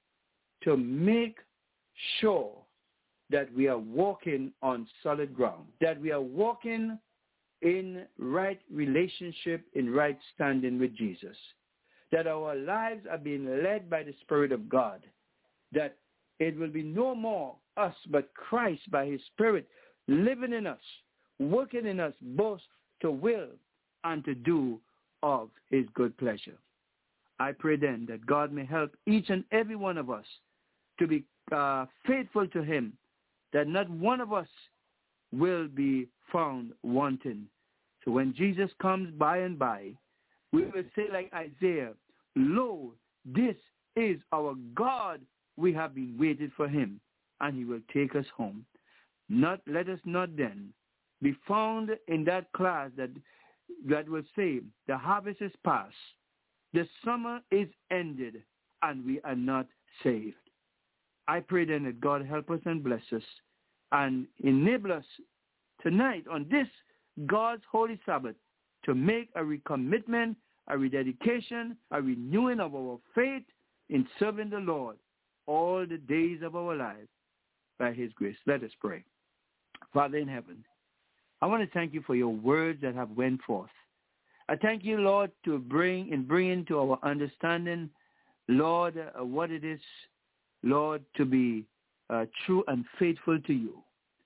to make sure that we are walking on solid ground, that we are walking in right relationship, in right standing with Jesus, that our lives are being led by the Spirit of God, that it will be no more us, but Christ by his Spirit living in us, working in us, both to will and to do of his good pleasure. I pray then that God may help each and every one of us to be faithful to him, that not one of us will be found wanting. So when Jesus comes by and by, we will say like Isaiah, lo, this is our God. We have been waiting for him, and he will take us home. Let us not then be found in that class that will say the harvest is past, the summer is ended, and we are not saved. I pray then that God help us and bless us and enable us tonight on this God's holy Sabbath to make a recommitment, a rededication, a renewing of our faith in serving the Lord all the days of our lives by his grace. Let us pray. Father in heaven, I want to thank you for your words that have went forth. I thank you, Lord, to bring into our understanding, Lord, what it is, Lord, to be true and faithful to you,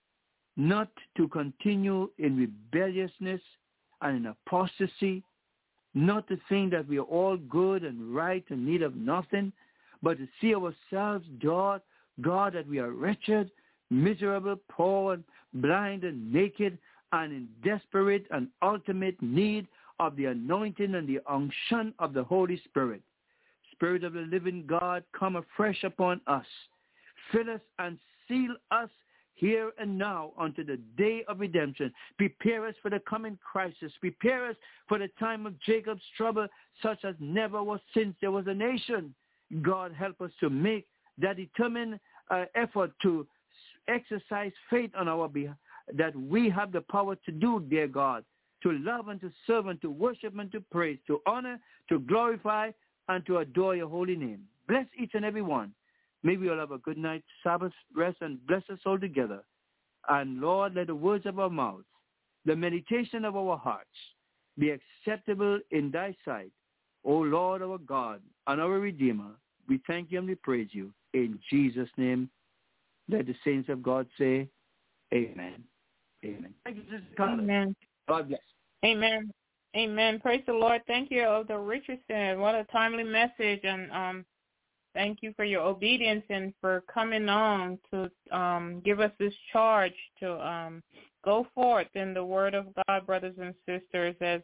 not to continue in rebelliousness and in apostasy, not to think that we are all good and right and need of nothing, but to see ourselves, God, that we are wretched, miserable, poor, and blind and naked, and in desperate and ultimate need of the anointing and the unction of the Holy Spirit. Spirit of the living God, come afresh upon us. Fill us and seal us here and now unto the day of redemption. Prepare us for the coming crisis. Prepare us for the time of Jacob's trouble, such as never was since there was a nation. God, help us to make that determined effort to exercise faith on our behalf, that we have the power to do, dear God, to love and to serve and to worship and to praise, to honor, to glorify, and to adore your holy name. Bless each and every one. May we all have a good night's Sabbath rest and bless us all together. And Lord, let the words of our mouths, the meditation of our hearts be acceptable in thy sight. O Lord, our God and our Redeemer, we thank you and we praise you. In Jesus' name, let the saints of God say, amen. Amen. Thank you, Sister Carla. Amen. God bless. Amen. Amen. Praise the Lord. Thank you, Elder Richardson. What a timely message. And thank you for your obedience and for coming on to give us this charge to go forth in the word of God, brothers and sisters. As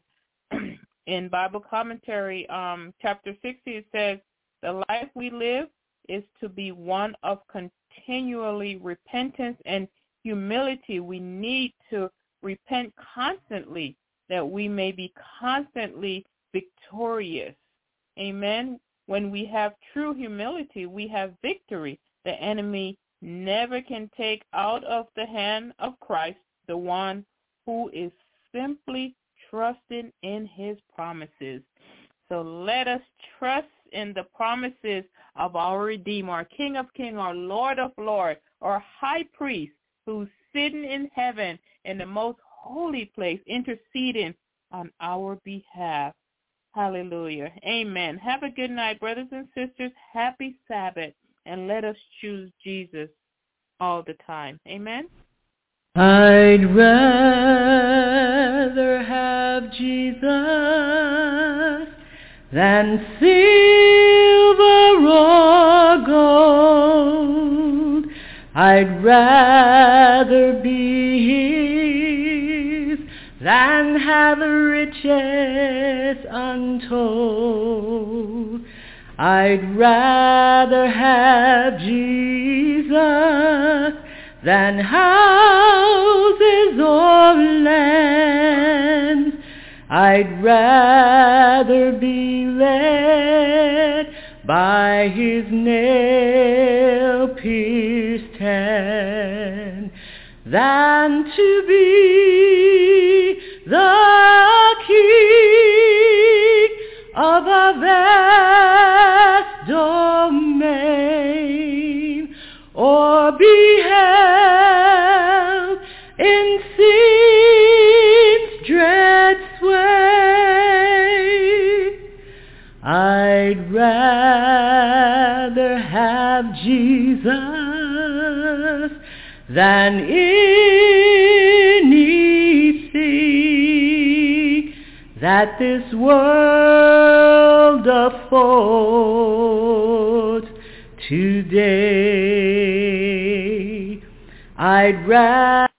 in Bible commentary, chapter 60, it says, the life we live is to be one of continually repentance and humility. We need to repent constantly that we may be constantly victorious. Amen. When we have true humility, we have victory. The enemy never can take out of the hand of Christ the one who is simply trusting in his promises. So let us trust in the promises of our Redeemer, our King of Kings, our Lord of Lords, our High Priest, who's sitting in heaven in the most holy place, interceding on our behalf. Hallelujah. Amen. Have a good night, brothers and sisters. Happy Sabbath. And let us choose Jesus all the time. Amen. I'd rather have Jesus than silver or gold. I'd rather be his than have riches untold. I'd rather have Jesus than houses or lands. I'd rather be led by his nail-pierced hand than to be the king of a vast domain, or be held in sin's dread sway. I'd rather have have Jesus than anything that this world affords today. I'd rather